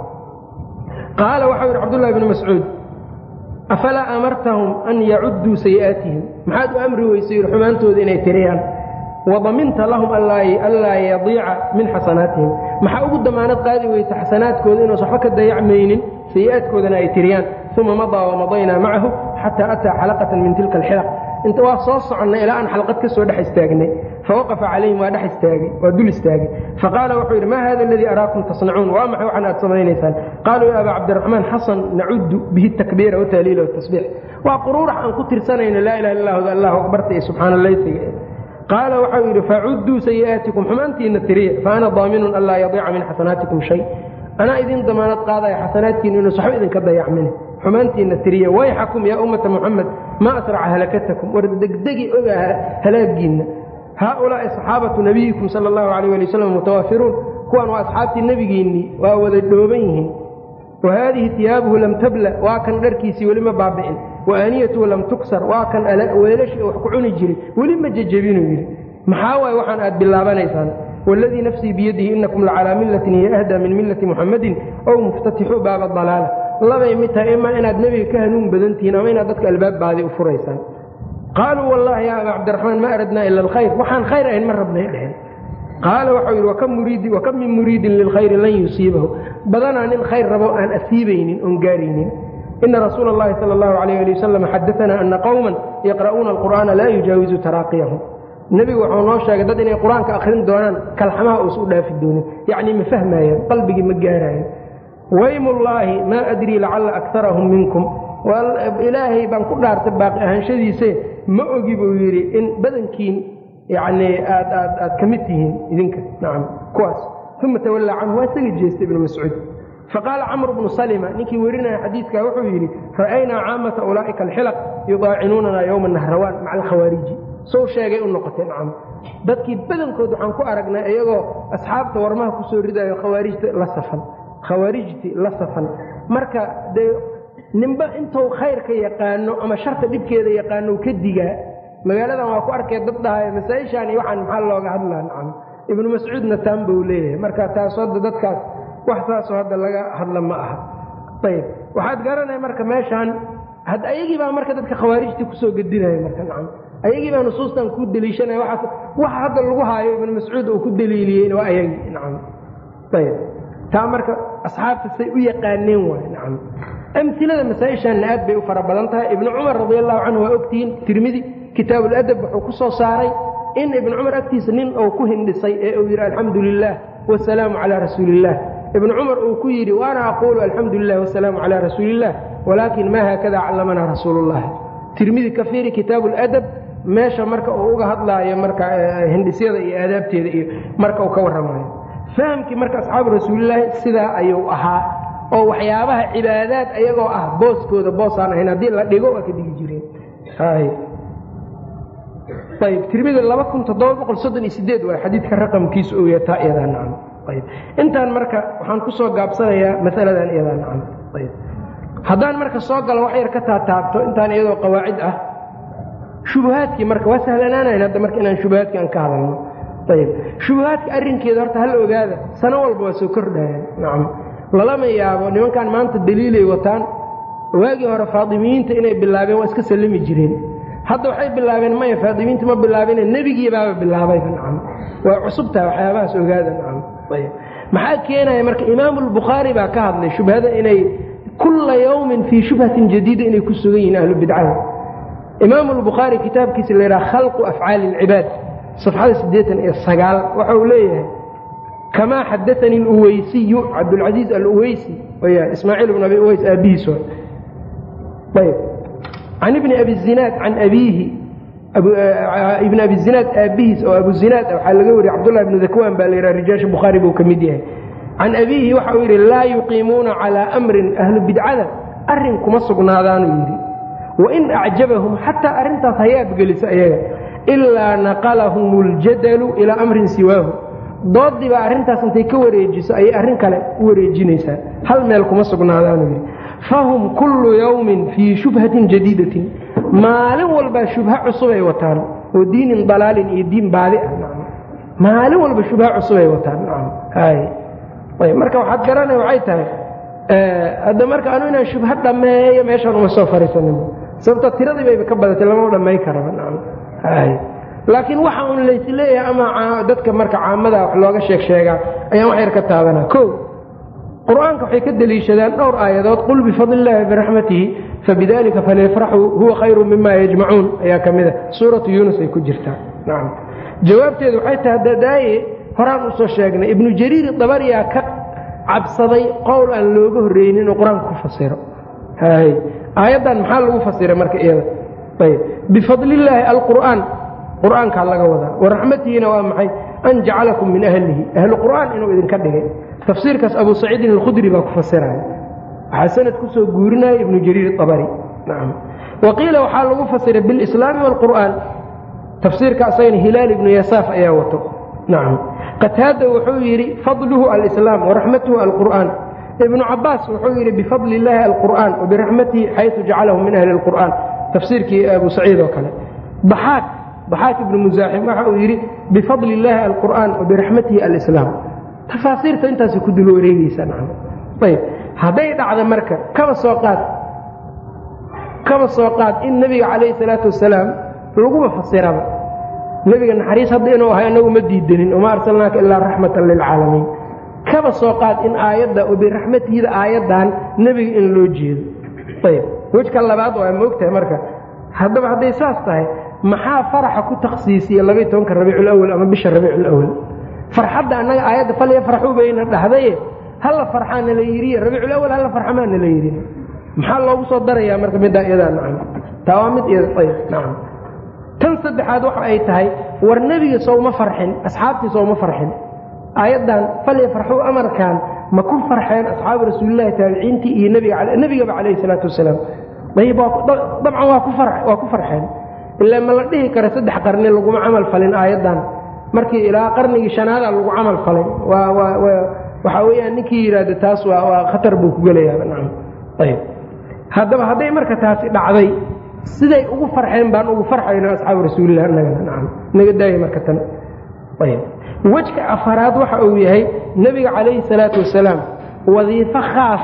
qaala waxau yidhi cabdullahi bni mascuud afalaa amartahum an yacudduu sayi'aatihim maxaad u amri weysay yidhi xumaantooda inay tiriyaan wadaminta lahum anlaa yadiica min xasanaatihim maxaa ugu damaanad qaadi weysa xasanaadkooda inuusan waxba ka dayacmaynin sayi'aadkoodana ay tiriyaan uma madaa wamadaynaa macahu xataa ataa xalaqatan min tilka alxilaq inta waa soo soconnay ilaa aan xalqad ka soo dhex istaagnay fawaqafa calayhim waa dhex istaagay waa dul istaagay faqaala wuxuu yidhi maa hada aladii araakum tasnacuun waa maxay waxaan aad samaynaysaan qaaluu ya abaa cabdiraxmaan xasan nacuddu bihi takbiira watahliila watasbiix waa quruurax aan ku tirsanayno laa ilaha illa hu allahu akbarta iyo subxaana laysiga qaala waxau yidhi facudduu sayi'aatikum xumaantiina tiriya faana daaminun anlaa yadiica min xasanaatikum shay anaa idin damaanad qaadaya xasanaadkiina inuusa waxba idinka dayacmine xumaantiina tiriya wayxakum yaa ummata muxamed maa asraca halakatakum war degdegi oga halaagiinna haaulaa'i saxaabatu nabiyikum sala allahu calayh ali wasalam mutawaafiruun kuwan waa asxaabtii nebigiinnii waa wada dhooban yihiin wa haadihi tiyaabuhu lam tabla waa kan dharkiisii weli ma baabi'in wa aaniyatuhu lam tuksar waa kan weelashii wax ku cuni jiray weli ma jejebinuu yidhi maxaa waaye waxaan aad bilaabanaysaan waladii nafsii biyadihi inakum lacalaa millatin hiya ahdaa min millati muxammadin ow muftatixuu baaba dalaala labay mid tahay imaa inaad nebiga ka hanuun badan tihiin ama inaad dadka albaabbaadi u furaysaan qaaluu wallahi yaa abaa cabdiraxmaan ma aradnaa ila alkhayr waxaan khayr ahayn ma rabnay dheheen qaala waxau yidhi wakam min muriidin lilkhayri lan yusiibahu badanaa nin khayr rabo aan asiibaynin oon gaaraynin ina rasuula اllahi sala allahu alayh ali wasalam xadaanaa ana qowman yaqra'uuna alqur'aana laa yujaawizu taraaqiyahum nebigu wuxuu noo sheegay dad inay qur-aanka akhrin doonaan kalxamaha uusa u dhaafi doonin yacnii ma fahmaayeen qalbigii ma gaaraayen waymullaahi maa adrii lacalla akarahum minkum ilaahay baan ku dhaartay baaqi ahaanshadiise ma ogi buu yidhi in badankiin yacnii aad ka mid tihiin idinka nacam kuwaas uma tawallaa canhu waa isaga jeestay ibnu mascuud faqaala camr bnu salima ninkii werinaya xadiidka wuxuu yidhi ra'aynaa caamata ulaa'ika alxilaq yudaacinuunana yowma nahrawaan maca alkhawaariji soo sheegay u noqotay nacam dadkii badankood waxaan ku aragnay iyagoo asxaabta warmaha ku soo ridayo khawaarijtii la safan marka dee ninba intuu khayrka yaqaano ama sharta dhibkeeda yaqaano ka digaa magaaladan waa ku arkay dad dhahay masaa-ishaan iyo waxaan maxaa looga hadlaa nacam ibnu mascuudna taan buu leeyahay marka taas hadda dadkaas wax saasoo hadda laga hadla ma aha ayib waxaad garanaya marka meeshaan hadda ayagii baa marka dadka khawaarijtii kusoo gedinaya marka nacam ayagii baa nusuustan ku deliishanaya waxa hadda lagu haayo ibnu mascuud uu ku daliiliyeyna waa ayagii nacam ayib taa marka asxaabta say u yaqaaneen waay nacam amilada masaa-ishaanna aad bay u fara badan tahay ibnu cumar radi allahu canhu waa ogtihiin tirmidi kitaabuladab wuxuu ku soo saaray in ibnu cumar agtiisa nin uu ku hindhisay ee uu yidhi alxamdu lilah wasalaamu calaa rasuuliillah ibnu cumar uu ku yidhi waana aquulu alxamdu lilah wasalaamu calaa rasuuliillah walaakin maa haakada callamanaa rasuulullahi tirmidi ka fiiri kitaabuladab meesha marka uu uga hadlaayo marka hindhisyada iyo aadaabteeda iyo marka uu ka warramayo fahamkii marka asxaabu rasuulilaahi sidaa ayuu ahaa oo waxyaabaha cibaadaad ayagoo ah booskooda boosaan ahayn haddii la dhigo waa ka digi jireen ayb tirmidi 2738 waa xadiidka raqamkiisu uu yahay taa iyadaa nacam ayb intaan marka waxaan ku soo gaabsanayaa masaladan iyadaa nacam ayb haddaan marka soo galo wax yar ka taataabto intaan iyadoo qawaacid ah shubuhaadkii marka waa sahlanaanayn hadda marka inaan shubuhaadkii aan ka hadalno ayb shubuhaadka arrinkeeda horta hal ogaada sano walba waa soo kordhayaan nacam lalama yaabo nimankan maanta daliilay wataan waagii hore faadimiyiinta inay bilaabeen waa iska sallami jireen hadda waxay bilaabeen maya faadimiinta ma bilaabine nebigii baaba bilaabayba nacam waa cusubtaha waxyaabahaas ogaada nacam ayb maxaa keenaya marka imaamu albukhaari baa ka hadlay shubhada inay kulla yawmin fii shubhatin jadiida inay ku sugan yihiin ahlu bidcada imaamu albukhaari kitaabkiisa la yidhaha khalqu afcaali ilcibaad safxada 89 waxa uu leeyahay kamaa xadaanii aluweysiyu cabdulcasiiz aluweysi weyaan ismaaciil ibn abi uweys aabihiis ayb can ibni abi zinaad can abiihi ibn abi zinaad aabihiis oo abu zinaad waxaa laga wariyey cabdullahi ibnu dakwaan baa la yidhaha rijaasha bukhaari buu ka mid yahay can abiihi waxa uu yidhi laa yuqiimuuna calaa amrin ahlu bidcada arrin kuma sugnaadaanuu yidhi wain acjabahum xataa arrintaas hayaabgelisa ayaga ilaa naqalahum اljadalu ilaa amrin siwaahu doodii baa arrintaas intay ka wareejiso ayay arrin kale u wareejinaysaa hal meel kuma sugnaadaanuu yidhi fahum kullu yawmin fii shubhatin jadiidatin maalin walbaa shubha cusubay wataan oo diinin dalaalin iyo diin baadi ah maalin walba shubha cusubay wataan ayb marka waxaad garanay waxay tahay hadda marka anu inaan shubha dhammeeyo meeshaan uma soo fariisanin sababta tiradii bayba ka badatay lama dhammayn karaba laakiin waxa un laysleeyahay ama dadka marka caamada wax looga sheegaa ayaan wax yar ka taabanaa o qur-aanka waxay ka deliishadaan dhowr aayadood qul bifadli illaahi biraxmatihi fabidalika falyafraxuu huwa khayru mima yajmacuun ayaa ka mida suuratu yuunus ay ku jirtaa nacam jawaabteedu waxay tahay dadaaye horaan usoo sheegnay ibnu jariir dabariyaa ka cabsaday qowl aan looga horreynin inuu qur-aanka ku fasiro aayaddan maxaa lagu fasiray marka iyada ayb bifadli illaahi alqur'aan qur'aankaa laga wadaa waraxmatihiina waa maxay an jacalakum min ahlihi ahlu qur'aan inuu idinka dhigay tafsiirkaas abu saciidin alkhudri baa ku fasiraya waxaa sanad ku soo guurinaya ibnu jariir abari nacam waqiila waxaa lagu fasiray bilislaami waalqur'aan tafsiirka asagana hilaal ibnu yasaaf ayaa wato nacam qataada wuxuu yidhi fadluhu alislaam waraxmatuhu alqur'aan ibnu cabaas wuxuu yidhi bifadli illaahi alqur'aan wabiraxmatihi xaytu jacalahu min ahli alqur'aan tafsiirkii abu saciid oo kale daxaak ibnu musaaxim waxa uu yidhi bifadli illaahi alqur'aan wabiraxmatihi alislaam tafaasiirta intaas ku dul wareegaysa nacam ayb hadday dhacda marka kaba soo qaad in nebiga calayhi salaatu wasalaam laguba fasiraba nebiga naxariis hadda inuu ahay anagu ma diidanin wamaa arsalnaaka ilaa raxmatan lilcaalamiin kaba soo qaad in aayadda wabiraxmatihiida aayaddan nebiga in loo jeedo ayb wejka labaad waa moogtahay marka haddaba hadday saas tahay maxaa faraxa ku takhsiisiya 12 rabiicul awal ama bisha rabiicul awal farxadda annaga aayadda falyafraxuu bayna dhahdaye halla farxaana la yidhi rabiicul awal halla farxamaana la yidhi maxaa loogu soo darayaa marka middaa iyadaa nacam taa waa mid iyada ayb nacam tan saddexaad waxa ay tahay war nebiga sooma farxin asxaabtii sooma farxin aayaddan falyafraxuu amarkan ma ku farxeen asxaabu rasuulillahi taabiciintii iyo nabigaba calayhi salaatu wasalaam ayib dabcan waa ku farxeen ilaa ma la dhihi kara 3 qarni laguma camal falin aayaddan markii ilaa qarnigii shanaada lagu camal falay waxa weeyaan ninkii yiraahdo taas waa khatar buu ku gelayaa nacam ayib haddaba hadday marka taasi dhacday siday ugu farxeen baan ugu farxayna asxaabu rasuulillahi nacam naga daayay marka tan ayib wajka afaraad waxa uu yahay nabiga calayhi salaatu wasalaam wadiifo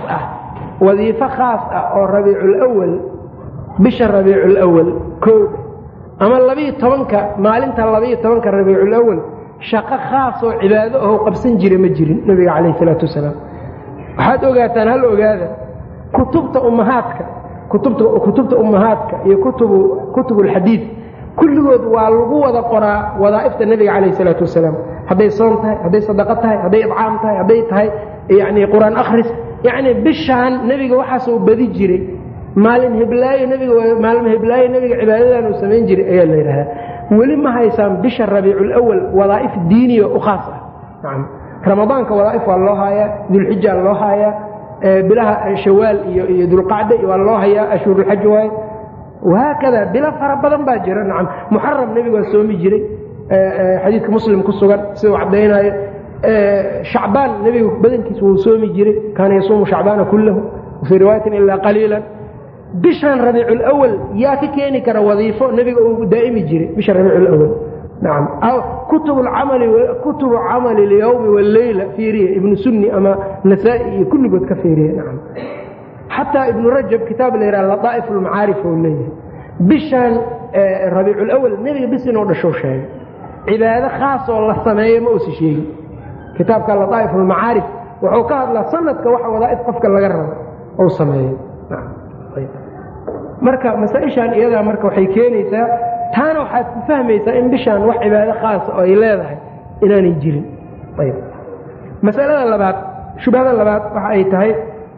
khaas ah oo rabiicul awwal bisha rabiicul awwal koow ama 12ka maalinta 12ka rabiicul awwal shaqo khaas oo cibaado oo qabsan jiray ma jirin nabiga calayhi salaatu wasalaam waxaad ogaataan hal ogaada kutubta ummahaadka iyo kutubul xadiid kulligood waa lagu wada qoraa wadaa'ifta nabiga calayhi salaatu wasalaam hadday soon tahay hadday sadaqo tahay hadday idcaam tahay hadday tahay yacni quraan akhris yacni bishaan nabiga waxaas uu badi jiray maalin heblaayo nabiga cibaadadan uu samayn jiray ayaa la yidhahdaa weli ma haysaan bisha rabiicul awwal wadaa'if diiniya u khaas ah nacam ramadaanka wadaa'if waa loo haayaa dulxija loo haayaa bilaha shawaal iyo dulqacda waa loo hayaa ashhurul xaj waaye وهكذا بلا فربضن با جرى نعم محرم نبي وسومي جري حديث مسلم كسغان سو عدينايا شعبان نبي بدنكيس وسومي جري كان يصوم شعبان كله وفي روايه الا قليلا بشان ربيع الاول يا كيني كره وظيفه نبي دائمي جري بشان ربيع الاول نعم او كتب عمل اليوم والليله في ابن سني اما نسائي كل قد كفيريه نعم حتى ابن رجب كتاب اللطائف المعارف والليه بشان ربيع الأول نبي بس إنه دشوا شيء عبادة خاصة والله سماية ما أوسي شيء كتاب اللطائف المعارف وعقاد لا سنة كوحة وظائف قفك اللي قرر أو سماية نعم طيب مركا مسائشان إذا مركا وحيكينيسا تانو حتفهميسا إن بشان وح عبادة خاصة أو إلاذا إناني جيري طيب مسألة اللبات شو بهذا اللبات وحايتهاي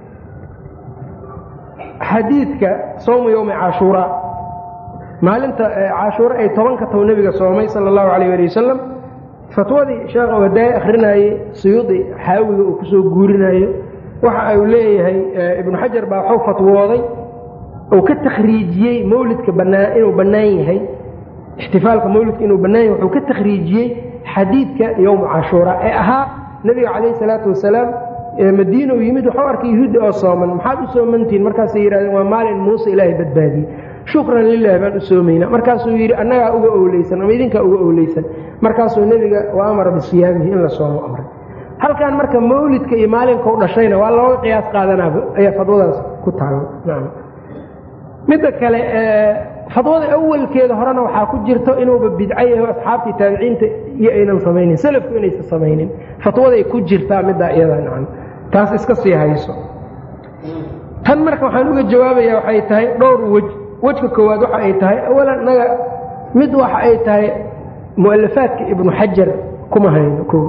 حديثك صوم يوم عاشوراء maalinta caashuura ay 10ka taw nabiga soomay sallallahu alayhi wa sallam fatwadi sheekh waday akhrinay suyuudi xaawiga uu ku soo guurinayo waxa ay leeyahay ibn hajar baa wuxuu fatwooday oo ka takhriijiyay mawlidka inuu banaan yahay ihtifaalka mawlidka inuu banaan yahay wuxuu ka takhriijiyay xadiidka yawm caashuura ee ahaa nabiga calayhi salaatu wasalaam madiina uu yimid wuxuu arkay yahuud oo sooman maxaad u soomantiin markaas ay yiraahdeen waa maalin muuse ilaahay badbaadi shukran lillahi baan u soomayna markaasuu yiri annaga uga ooleysan ama idinka uga ooleysan markaasuu nabiga waa amara bisiyaamihi in la soomo amray halkan marka mawlidka iyo maalinka u dhashayna waa loo qiyaas qaadanaa ayaa fadwadaas ku taalo naam mid kale fadwada awalkeeda horena waxa ku jirto inuu bidcay yahay asxaabtii taabiciinta iyo aynan sameeynin salafku inaysan sameeynin fadwada ay ku jirtaa mid iyada naam taas iska sii hayso tan marka waxaan uga jawaabayaa waxay tahay dhowr wajka koowaad waxa ay tahay awalan naga mid waxa ay tahay mu'allafaadka ibn hajar kuma hayno ko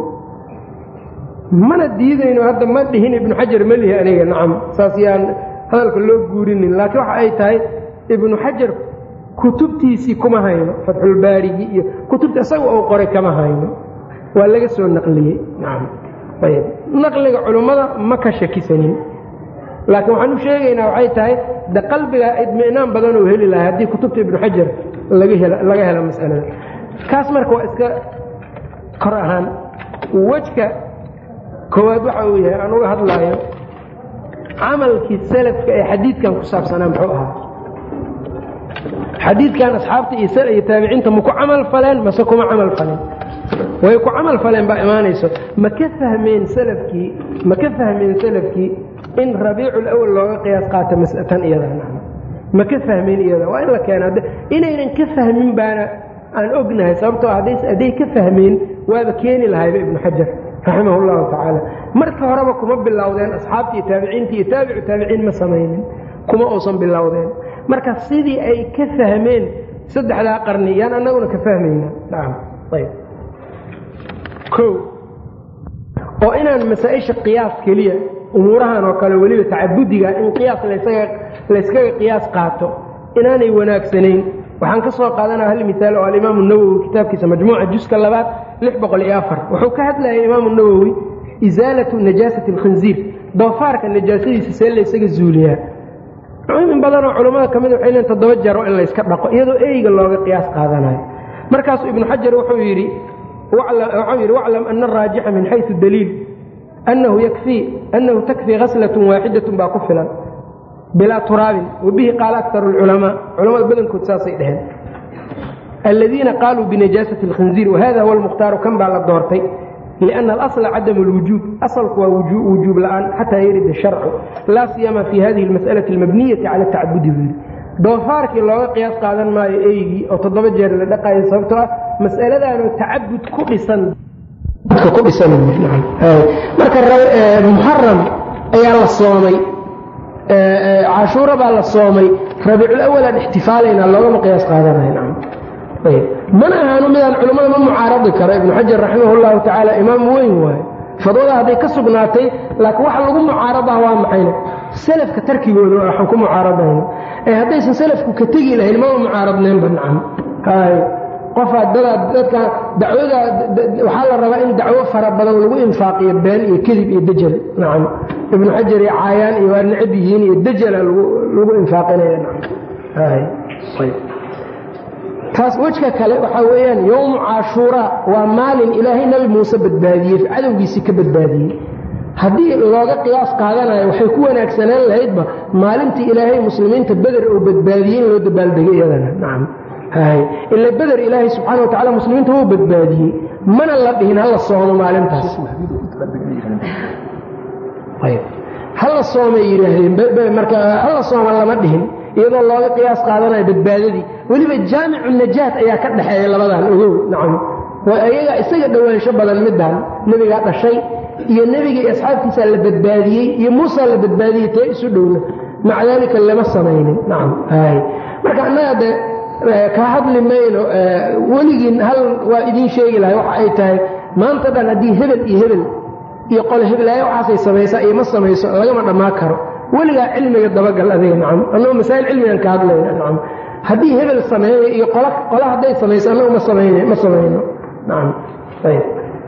mana diidayno hadda ma dhihin ibn hajar malihi aniga naam saasiyaan hadalka loo guurinin laakiin waxa ay tahay ibn hajar kutubtiisi kuma hayno fathul baarigi iyo kutubta asaga oo qoray kama hayno waa laga soo naqliyay naam ayib naqliga culimada ma ka shakisanin laakiin waxaan u sheegaynaa waxay tahay da qalbiga idmiinaan badan oo heli lahaa hadii kutubta ibn hajar laga helo mas'alada kaas marka waa iska qor ahaan wajka koowaad waxa uu yahay aan uga hadlayo amalkii salafka ee xadiidkan ku saabsanaa muxuu ahaa xadiidkan asxaabta iyo taabiciinta ma ku camal faleen mase kuma camal faleen way ku camal faleen ba imaanayso ma ka fahmeen salafkii in rabiicul awwal looga qiyaas qaato mas'atan iyadana ma ka fahmeen iyada waa in la keenaa inaynan ka fahmin baana aan ognahay sababtoo haday ka fahmeen waaba keeni lahayd ibn hajar rahimahullahu ta'ala marka horeba kuma bilowdeen asxaabtii taabiciintii iyo taabicu taabiciin ma sameeyeen kuma oosan bilowdeen marka sidii ay ka fahmeen saddexda qarni yaan anaguna ka fahmayna naam ayib oo inaan masaa'isha qiyaas kaliya umurahan oo kale waliba tacabudiga in qiyaas la iskaga qiyaas qaato inaanay wanaagsaneyn waxaan ka soo qaadanaa hal misaal oo al-Imam an-Nawawi kitaabkiisa majmuuca juska 2 604 wuxuu ka hadlayay Imam an-Nawawi isaalatu najaasati alkhinziir doofaarka najaasadiisa see laysaga zuuliyaa in badanoo culammada ka mid waxay leeyiin 7 jeer in layska dhaqo iyadoo eyga looga qiyaas qaadanayo markaasuu ibnu xajar wuxuu yidhi waclam ana araajixa min xaysu daliil annahu takfii khaslatun waaxidatun baa ku filan bilaa turaabin wabihi qaala aktaru alculamaa culamada badankood saasay dheheen aladiina qaaluu binajaasati alkhinziir wahada huwa almukhtaaru kan baa la doortay lianna alasla cadamu alwujuub asalku waa wujuub la'aan xataa yarid asharcu laa siyama fi hadihi almas'alati almabniyati cala tacabudi buu yidhi doofaarkii looga qiyaas qaadan maayo eygii oo 7 jeer la dhaqayo sababtoo ah mas'aladaanoo tacabud ku dhisan marka muxaram ayaa la soomay cashuura baa la soomay rabiicul awal aan ixtifaalaynaa loogama qiyaas qaadanayo mana ahaanu midaan culammada ma mucaaradi karo ibnu xajar raximah llahu tacaala imaam weyn waaye fadwada hadday ka sugnaatay laakiin waxa lagu mucaaradaa waa maxayna salafka tarkigooda waxaan ku mucaaradayna haddaysan salafku ka tegi lahayn mama mucaaradneenba nacam qofaa dadka dacwada waxaa la rabaa in dacwo fara badan lagu infaaqiyo been iyo kadib iyo dajal nacam ibnu xajar iyo caayaan iyo waa necab yihiin iyo dajala lagu infaaqinaya nacam taas wejka kale waxaa weeyaan yowmu caashuuraa waa maalin ilaahay nabi muuse badbaadiyey cadowgiisii ka badbaadiyey haddii looga qiyaas qaadanayo waxay ku wanaagsanaan lahaydba maalintii ilaahay muslimiinta beder oo badbaadiyey in loo dabaaldegay iyadana nacam ila beder ilaahay subxaana wa tacala muslimiinta wuu badbaadiyey mana la dhihin hala soomo maalintaas hala soomay yidhaahdeen marka hala sooma lama dhihin iyadoo looga qiyaas qaadanayo badbaadadii weliba jaamicu najaat ayaa ka dhaxeeya labadan ogow nacam waa iyaga isaga dhowaansho badan midaan nebigaa dhashay iyo nebiga iyo asxaabtiisaa la badbaadiyey iyo muusaa la badbaadiyey tee isu dhowna maca daalika lama samaynin nacam marka annaga de ka hadli mayno weligiin hal waa idiin sheegi lahay waxa ay tahay maanta dhan haddii hebel iyo qole hebelaayo waxaasay samaysaa iyo ma samayso lagama dhammaan karo weligaa cilmiga dabagal adiga nacam annagoo masaa'il cilmigan ka hadlayna nacam haddii hebel sameeyo iyo qola hadday samayso annagu ma samayno nacam ayb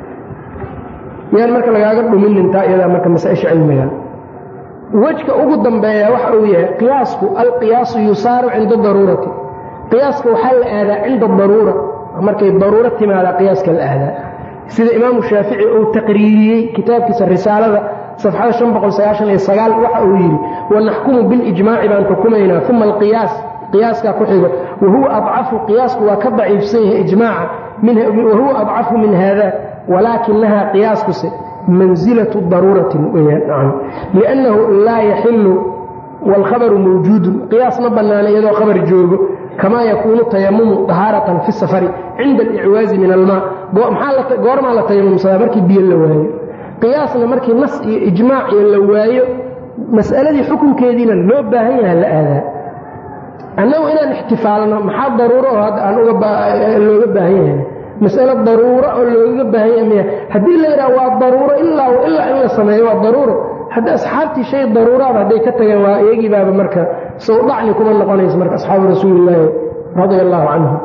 yaan marka lagaaga dhumin intaa iyadaa marka masaa-isha cilmiga wejka ugu dambeeya waxa uu yahay qiyaasku alqiyaasu yusaaru cinda daruurati qiyaaska waxaa la aadaa cinda daruura markay daruuro timaadaa qiyaaska la aadaa sida imaamu shaafici uu taqriiriyey kitaabkiisa risaalada صفحة 599 waxa uu yidhi wanaxkumu bilijmaaci baan xukumaynaa uma alqiyaas qiyaaskaa ku xigo wahuwa adcafu qiyaasku waa ka daciifsan yahay ijmaaca wahuwa adcafu min hada walaakinaha qiyaaskuse mansilatu daruuratin weyaan liannahu laa yaxilu wاlkhabaru mawjuudun qiyaas ma bannaana iyadoo khabar joogo kamaa yakuunu tayamumu طahaaratan fi safari cinda alicwaazi min almaa goormaa la tayamumsadaa markii biyo la waayo qiyaasna markii nas iyo ijmaac iyo la waayo mas'aladii xukunkeediina loo baahan yahay la aadaa annagu inaan ixtifaalno maxaa daruuro oo hadda aan looga baahan yahay mas'alo daruuro oo looga baahan yahay miya haddii la yidhaha waa daruuro ilaa in la sameeyo waa daruuro hadda asxaabtii shay daruuraaba hadday ka tageen waa iyagii baaba marka sow dhacni kuma noqonayso marka asxaabu rasuulillaahi radia allaahu canhum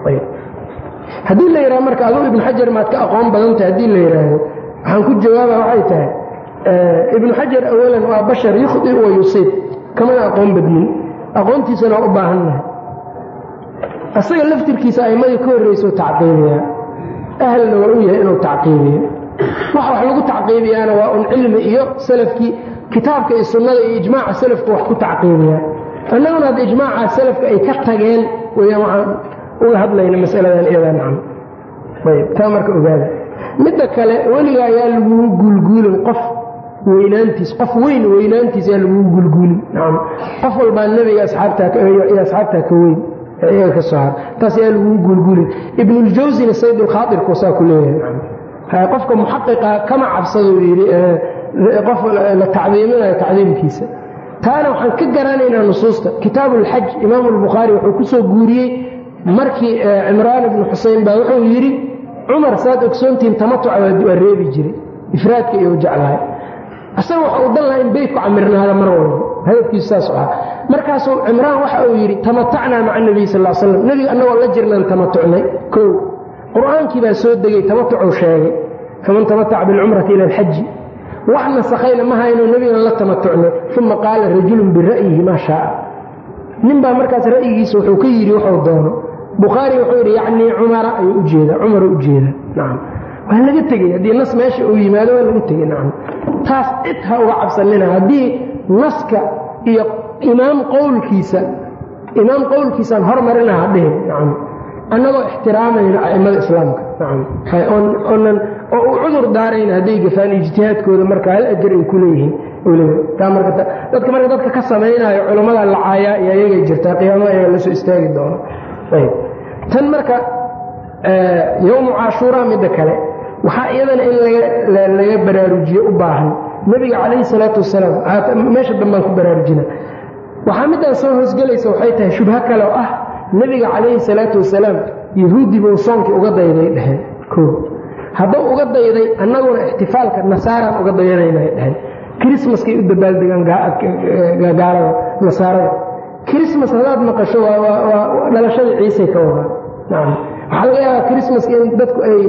haddii la yidhaha marka aduu ibnu xajar maad ka aqoon badantah haddii la yidhaahdo waxaan ku jawaaba waxay tahay ibnu xajar awalan waa bashar yukhdi wa yusiib kamana aqoon badnin aqoontiisana waa u baahannahay asaga laftirkiisa aimadii ka horreyso tacqiibiyaa ahlna waa u yahay inuu tacqiibiyo wax lagu tacqiibiyaana waa un cilmi iyo salafkii kitaabka iyo sunnada iyo ijmaaca salafka wax ku tacqiibiyaa annaguna hadda ijmaaca salafka ay ka tageen weyaan waxaan uga hadlayna masaladan iyadaa nacam ayb taa marka ogaada midda kale weliga ayaa lagugu guulguulin qof weyn weynaantiis ayaa lagugu guulguulin nacam qof walbaa nebiga asxaabtaa ka weyn iyaga ka soo har taas ayaa lagugu guulguulin ibnuljawsina saydulkhaadirku saa ku leeyahay qofka muxaqiqa kama cabsaduu yidhi qof la tacdiiminayo tacdiimkiisa taana waxaan ka garanaynaa nusuusta kitaabuulxaj imaamu albukhaari wuxuu ku soo guuriyey markii cimraan ibnu xuseyn baa wuxuu yidhi cumar saad ogsoontihiin tamatuca waa reebi jiray ifraadka iyo jeclahay asaga waxa uu dan laha in beytku camirnaada mar walba hadafkiisu saas ahaa markaasuu cimraan waxa uu yidhi tamatacnaa maca nebiy sal slam nebiga annagoo la jirnaan tamatucnay kow qur-aankii baa soo degay tamatucuu sheegay faman tamataca bilcumrati ila alxaji wax nasakhayna ma hayno nebigana la tamatucno uma qaala rajulun bira'yihi maa shaaa nin baa markaas ra'yigiisa wuxuu ka yidhi wuxuu doono bukhaari wuxuu yidhi yacnii cumara ayuu ujeedaa cumar u ujeeda nacam waa laga tegey haddii nas meesha uu yimaado waa laga tegey nacam taas cid ha uga cabsanina haddii naska iyo imaam qowlkiisaan hormarinaha dhihin nacam annagoo ixtiraamayna a'immada islaamka nacam oo u cudur daarayna hadday gafaan ijtihaadkooda marka hal ajar ay ku leeyihiin dadka marka dadka ka samaynayo culammada lacaayaa iyo ayagay jirtaa qiyaamo ayaa la soo istaagi doono ayb tan marka yowmu caashuuraa midda kale waxaa iyadana in laga baraarujiyo u baahan nebiga calayhi salaatu wasalaam meesha dambaan ku baraarujina waxaa midaan soo hoosgelaysa waxay tahay shubho kale oo ah nebiga calayhi salaatu wasalaam yahuudi buu soonkii uga dayday dheheen koo hadduu uga dayday annaguna ixtifaalka nasaaraan uga dayanaynay dheheen krismaskay u dabaaldegaan gaalada nasaarada krismas haddaad maqasho waa dhalashada ciisay ka wadaan nacam waxaa laga yaabaa krismaska in dadku ay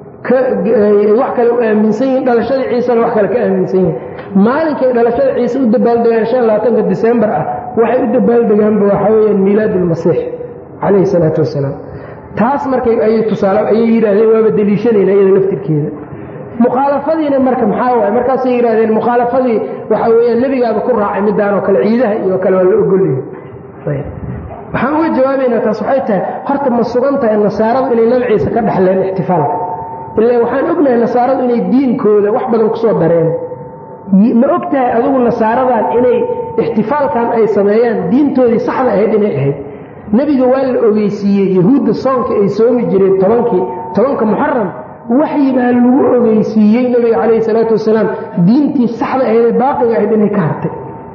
wax kale u aaminsan yihiin dhalashada ciisena wax kale ka aaminsan yihiin maalinkay dhalashada ciise u dabaaldegaan December ah waxay u dabaaldegaanba waxaa weyaan miilaad ulmasiix calayhi salaatu wasalaam taas markay ayay tusaale ayay yidhaahdeen waaba deliishanayna iyada laftirkeeda mukhaalafadiina marka maxaa waaye markaasay yidhahdeen mukhaalafadii waxaa weyaan nebigaaba ku raacay midaan oo kale ciidaha iyo kale waa la ogolyahay waxaan uga jawaabaynaa taas waxay tahay horta ma sugan tahay nasaaradu inay nabi ciise ka dhexleen ixtifaalka ilaa waxaan ognahay nasaaradu inay diinkooda wax badan kusoo dareen ma og tahay adigu nasaaradan inay ixtifaalkan ay sameeyaan diintoodii saxda ahayd inay ahayd nebiga waa la ogeysiiyey yahuudda soonka ay soomi jireen tobanka muxaram waxyi baa lagu ogeysiiyey nebiga calayhi salaatu wasalaam diintii saxda ahayd ee baaqiga ahayd inay ka hartay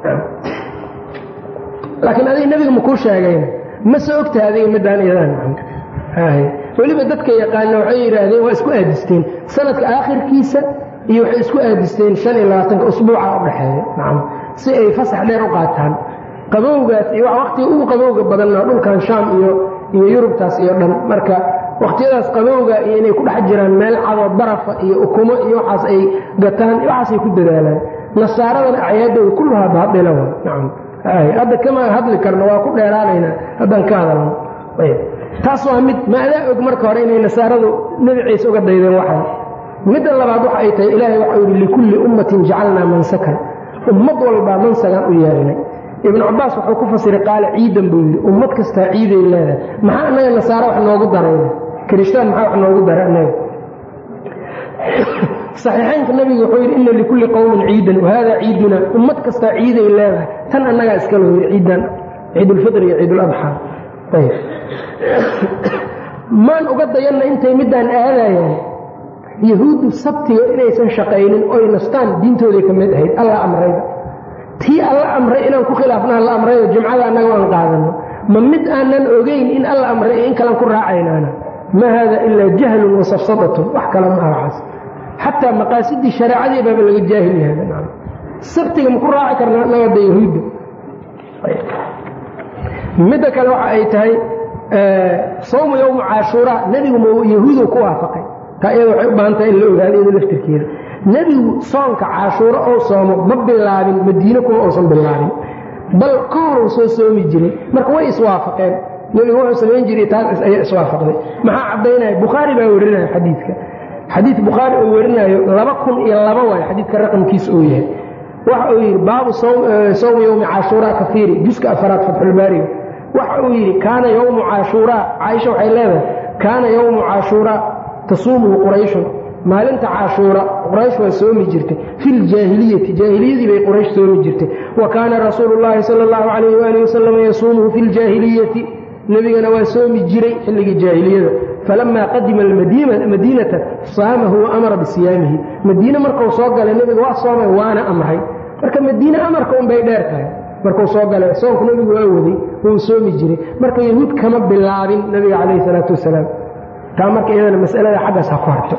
laakiin adiga nebiga makuu sheegayna ma soo ogtahay adiga midaan iyadaan weliba dadka yaqaana waxay yidhaahdeen waa isku aadisteen sanadka aakhirkiisa iyo waxay isku aadisteen 25 usbuuca u dhaxeeya nacam si ay fasax dheer u qaataan qabowgaas iyo waqtiga ugu qabowga badanna dhulkan Shaam iyo Yurubtaas iyo dhan marka waqtiyadaas qabowga iyo inay ku dhex jiraan meel cado barafa iyo ukumo iyo waxaas ay gataan iyo waxaas ay ku dadaalaan nasaaradan acyaadooda kullaha baadhilawa nacam hadda kama hadli karno waa ku dheeraanayna haddaan ka hadalno taas waa mid maadaa og marka hore inay nasaaradu nabi ciise uga daydeen waxaan midda labaad waxa ay tahay ilaahay waxa uu yidhi likulli ummatin jacalnaa mansakan ummad walbaa mansagan u yeelnay ibnu cabbaas wuxuu ku fasiray qaale ciidan buu yidhi ummad kastaa ciiday leedahay maxaa annaga nasaaro wax noogu darayna kirishtaan maxaa wax noogu dara annaga saxiixaynka nabigu wuxuu yidhi inna likulli qowmin ciidan wahaadaa ciiduna ummad kastaa ciiday leedahay tan annagaa iska loo yidhi ciidan ciidulfitr iyo ciiduladxaa ayb maan uga dayanna intay middaan aadayaan yahuuddu sabtiga inaysan shaqaynin oy nastaan diintooday ka mid ahayd alla amrayda tii alla amray inaan ku khilaafnaa la amrayo jumcada annaga aan qaadano ma mid aanan ogeyn in alla amray in kalan ku raacaynaana ma hada ilaa jahlun wa safsadatun wax kale ma araxas xataa maqaasidii shareecadii baaba laga jaahil yahay sabtiga ma ku raaci karna annaga da yahuudda midda kale waxa ay tahay sawmu yowmu caashuuraa nebigu ma yahuudu ku waafaqay taa iyada waxay u baahan tahay in la ogaado iyada laftirkeeda nebigu soonka caashuuro oo soomo ma bilaabin madiine kuma uusan bilaabin bal ka hor uu soo soomi jiray marka way iswaafaqeen nebigu wuxuu samayn jiray taas ayaa iswaafaqday maxaa caddaynaya bukhaari baa warinaya xadiidka xadiid bukhaari uu warinayo 2002 waay xadiidka raqamkiisa uu yahay waxa uu yidhi baabu sawmi yowmi caashuuraa kafiiri juska afaraad fatxulbaariga waxa uu yidhi kaana yowmu caashuuraa caaisha waxay leedahay kaana yowmu caashuuraa tasuumuhu qurayshun maalinta caashuura quraysh waa soomi jirtay fi ljaahiliyati jaahiliyadii bay quraysh soomi jirtay wa kaana rasuulu llaahi sala allahu calayhi waalihi wasalam yasuumuhu fi ljaahiliyati nebigana waa soomi jiray xilligii jaahiliyada falamaa qadima madiinata saamahu wa amara bisiyaamihi madiine markuu soo galay nebiga waa soomay waana amray marka madiine amarka unbay dheer tahay markuu soo galay soonku nebigu waa waday wuu soomi jiray marka yahuud kama bilaabin nebiga calayhi salaatu wasalaam taa marka iyadana masalada xaggaas ha ku harto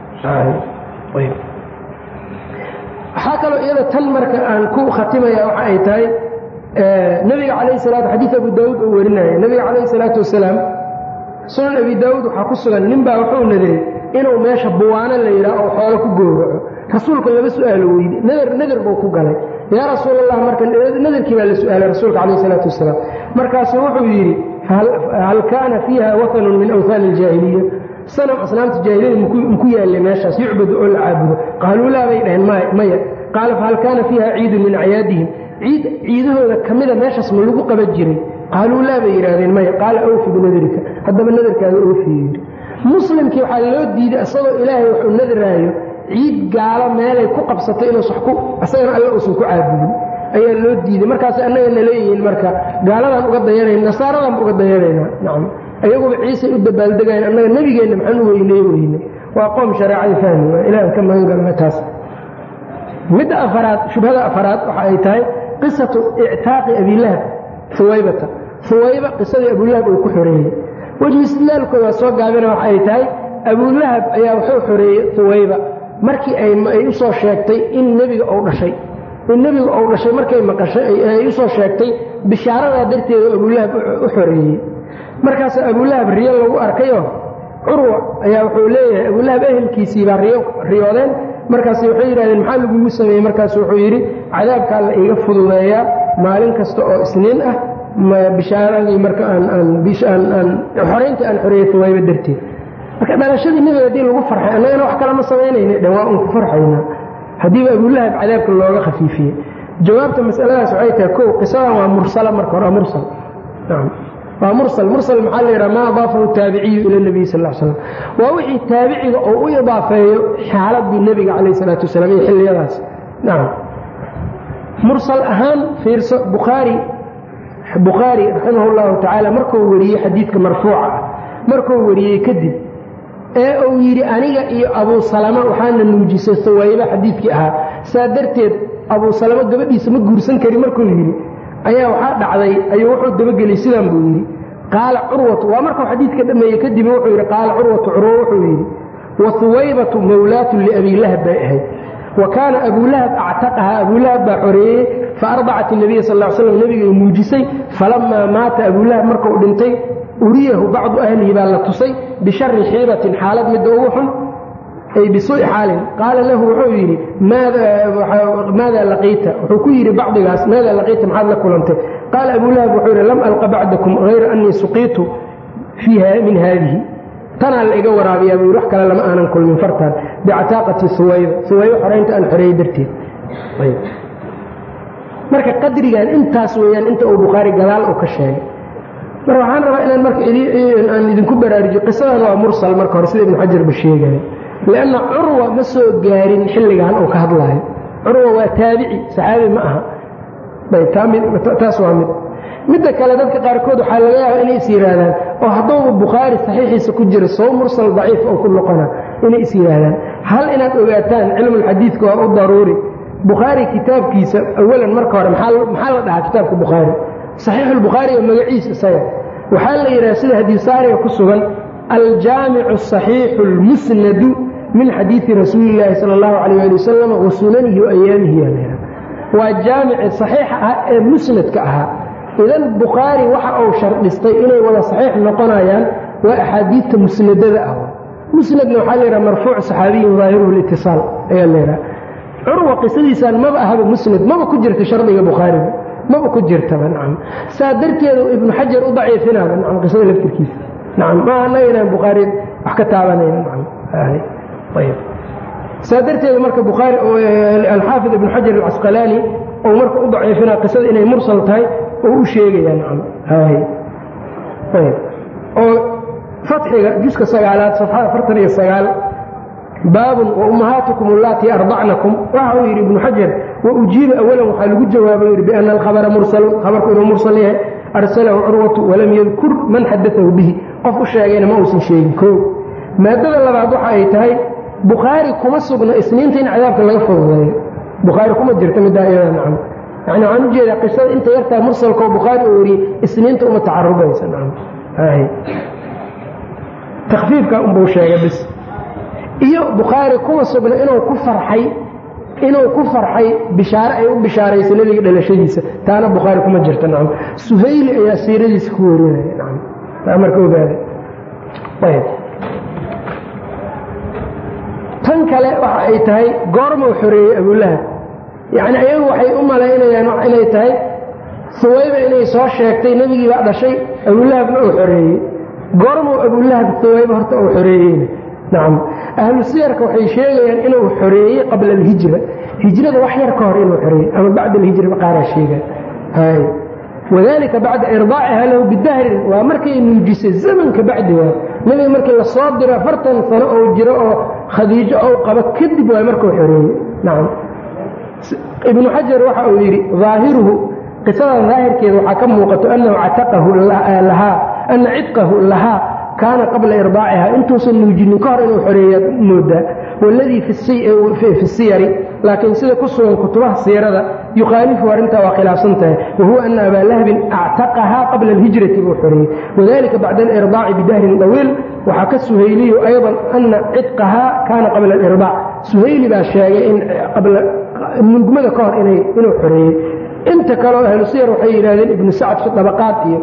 waxaa kaloo iyada tan marka aan ku khatimaya waxa ay tahay nebiga calayhi salaatu xadiid abu daawuud uu warinaya nebiga calayhi salaatu wasalaam sunan abi daawuud waxaa ku sugan nin baa wuxuu nadeeyey inuu meesha buwaano la yidhaah oo xoolo ku gowraco rasuulka laba su'aalo weydi nadar buu ku galay yaa rasuulallah marka nadarkii baa la su'aalay rasuulka calayhi salaatu wasalaam markaasuu wuxuu yidhi hal kaana fiiha watanun min awthaani aljaahiliya sanam asnaamta jaahiliyada maku yaallay meeshaas yucbadu oo la caabudo qaaluu laa bay dhaheen maya qaala fahal kaana fiiha ciidun min acyaadihim ciidahooda ka mida meeshaas ma lagu qaban jiray qaaluu laa bay yidhaahdeen maya qaala awfi binadarika haddaba nadarkaaga oofiye yidhi muslimkii waxaa loo diiday isagoo ilaahay wuxuu nadaraayo ciid gaalo meelay ku qabsatay inuusan isagana alle uusan ku caabudin ayaa loo diiday markaas annagana leeyihiin marka gaaladaan uga dayanayna nasaaradan uga dayanaynaa nacam ayaguba ciisay u dabaaldegayan annaga nebigeenna maxaan u weyne waa qoom shareecadii fahmi waa ilaahan ka magan galna taas midda afaraad shubhada afaraad waxa ay tahay qisatu ictaaqi abilahab huwaybata huwayba qisadii abulahab uu ku xoreeyey wejhi istidlaalkooda waa soo gaabina waxa ay tahay abulahab ayaa wuxuu xoreeyey huwayba markii ay u soo sheegtay in nebiga uu dhashay markay maqashay ay u soo sheegtay bishaaradaa darteeda abulahab u xoreeyey markaas abulahab riyo lagu arkayoo curwa ayaa wuxuu leeyahay abulahab ehelkiisii baa riyoodeen markaas waxay yidhahdeen maxaa lagugu sameeyey markaas wuxuu yidhi cadaabkaa la iiga fududeeyaa maalin kasta oo isniin ah bishaaradii marka xorayntii aan xoreeyey huwayba darteed marka dhalashadii nebiga haddii lagu farxay annagana wax kale ma samaynayna dhan waa un ku farxaynaa haddiiba abulahab cadaabka looga khafiifiyey jawaabta masaladaas waxay tahay kow qisadan waa mursala marka hore mursal nacam waa mursal maxaa la yidhaha maa adaafahu taabiciyu ila nebiy sal l slam waa wixii taabiciga oo u idaafeeyo xaaladii nebiga calayh salaatu wasalaam iyo xilliyadaas nacam mursal ahaan fiirso bukhaari raximah llahu tacaala markuu wariyey xadiidka marfuuca ah markuu wariyey kadib ee uu yidhi aniga iyo abuu salama waxaana nuujisay huwayba xadiidkii ahaa saa darteed abuu salama gabadhiisa ma guursan karin markuu yidhi ayaa waxaa dhacday ayuu wuxuu dabageliyey sidaan buu yidhi qaala curwatu waa markuu xadiidka dhameeyey kadib wuxuu yidhi qaala curwatu curwo wuxuu yidhi wa huwaybatu mawlaatun liabiilahab bay ahayd wa kaana abulahab actaqahaa abulahab baa xoreeyey faardacat inabiya sal slam nebigay muujisay falamaa maata abulahab markuu dhintay uriyahu bacdu ahlihi baa la tusay bishari xiiratin xaalad midda ugu xun ay bisuui xaalin qaala lahu wuxuu yidhi maadaa laqiita wuxuu ku yidhi bacdigaas maadaa laqiita maxaad la kulantay qaala abulahab wuxuu yidhi lam alqa bacdakum hayra annii suqiitu fiiha min haadihi tanaa la iga waraabiyaa buu yidhi wax kale lama aanan kulmin fartaan bicataaqati huwayba xoraynta aan xoreeyey darteed marka qadrigan intaas weeyaan inta uu bukhaari gadaal uu ka sheegay marka waxaan rabaa inaan marka aan idinku baraarujiyo qisadan waa mursal marka hore sida ibnu xajar ba sheegaya lianna curwa ma soo gaarin xilligan uu ka hadlaayo curwa waa taabici saxaabi ma aha taas waa midda kale dadka qaarkood waxaa laga yaaba inay is yidhaahdaan oo hadduu bukhaari saxiixiisa ku jira soo mursal daciif oo ku noqona inay is yidhaahdaan hal inaad ogaataan cilmulxadiidka waa u daruuri bukhaari kitaabkiisa awalan marka hore maxaa la dhahaa kitaabka bukhaari saxiixulbukhaariga magaciisa isaga waxaa la yidhaha sida hadiisaariga ku sugan aljaamicu asaxiixu almusnadu min xadiidi rasuuli illaahi sala allahu calayh ali wasalam wa sunanihi wa ayaamihi yaa laydhaha waa jaamici saxiixa ah ee musnadka ahaa idan bukhaari waxa uu shardhistay inay wada saxiix noqonayaan waa axaadiidta musnadada ah musnadna waxaa la yidhaha marfuuc saxaabiyin daahiruhu litisaal ayaa la yidhaha curwa qisadiisaan maba ahaba musnad maba ku jirta shardiga bukhaariga maba ku jirtaba nacam saa darteedu ibnu xajar u daciifinaaba nacam qisada laftirkiisa nacam ma annaga inaan bukhaari wax ka taabanayna nacam ayb saa darteedu marka bukhaari alxaafid ibnu xajar alcasqalaani oo marka u daciifinaa qisada inay mursal tahay oo u sheegaya nacam ayb oo fatxiga juska 9aad safxada 49 baabun wa ummahaatukum allaatii ardacnakum waxa uu yidhi ibnu xajar wa ujiiba awalan waxaa lagu jawaaba yidhi biana alkhabara mursalun khabarku inuu mursal yahay arsalahu curwatu walam yadkur man xadaahu bihi qof u sheegayna ma uusan sheegin koo maadada labaad waxa ay tahay bukhaari kuma sugna isniinta in cadaabka laga fududeeyo bukhaari kuma jirta middaa iyada nacam yani waxaan ujeedaa qisada inta yartaa mursalkoo bukhaari uu wariyey isniinta uma tacarubaysa nacam takfiifka unbuu sheegay bis iyo bukhaari kuma sugna inuu ku farxay bishaare ay u bishaaraysa nebiga dhalashadiisa taana bukhaari kuma jirta nacam suhayli ayaa siiradiisa ku warinaya nacam marka ogaada ayb tan kale waxa ay tahay goormuu xoreeyey abulahab yacni ayagu waxay u malaynayaan inay tahay huwayba inay soo sheegtay nebigii baa dhashay abulahabna uu xoreeyey goormuu abulahab huwayba horta uu xoreeyeyna nacam ahlu siyarka waxay sheegayaan inuu xoreeyey qabla alhijra hijrada wax yar ka hor inuu xoreeyey ama bacda alhijra baqaaraa sheegaan hay wadalika bacda irdaaciha lahu bidahrin waa markay nuujisay zamanka bacdi waa nebiga markii la soo diro 40 sano oo jiro oo khadiijo oo qaba kadib waa markuu xoreeyey nacam ibnu xajar waxa uu yidhi ظaahiruhu qisadan daahirkeeda waxaa ka muuqato annahu cataqahu lahaa ana cidqahu lahaa kaana qabla irdaaciha intuusan nuujinin ka hor inuu xoreeya moodaa waladii fi siyari laakiin sida ku sugan kutubaha siirada yukhaalifu arrintaa waa khilaafsan tahay wahuwa ana abaa lahabin actaqahaa qabla alhijrati buu xoreeyey wadalika bacda alirdaaci bidahrin dawiil waxaa ka suhayliyu aydan ana cidqahaa kaana qabla alirdaac suhayli baa sheegay in nugmada ka hor inuu xoreeyey inta kaleo ahlu siyar waxay yidhahdeen ibnu sacd fi dabaqaat iyo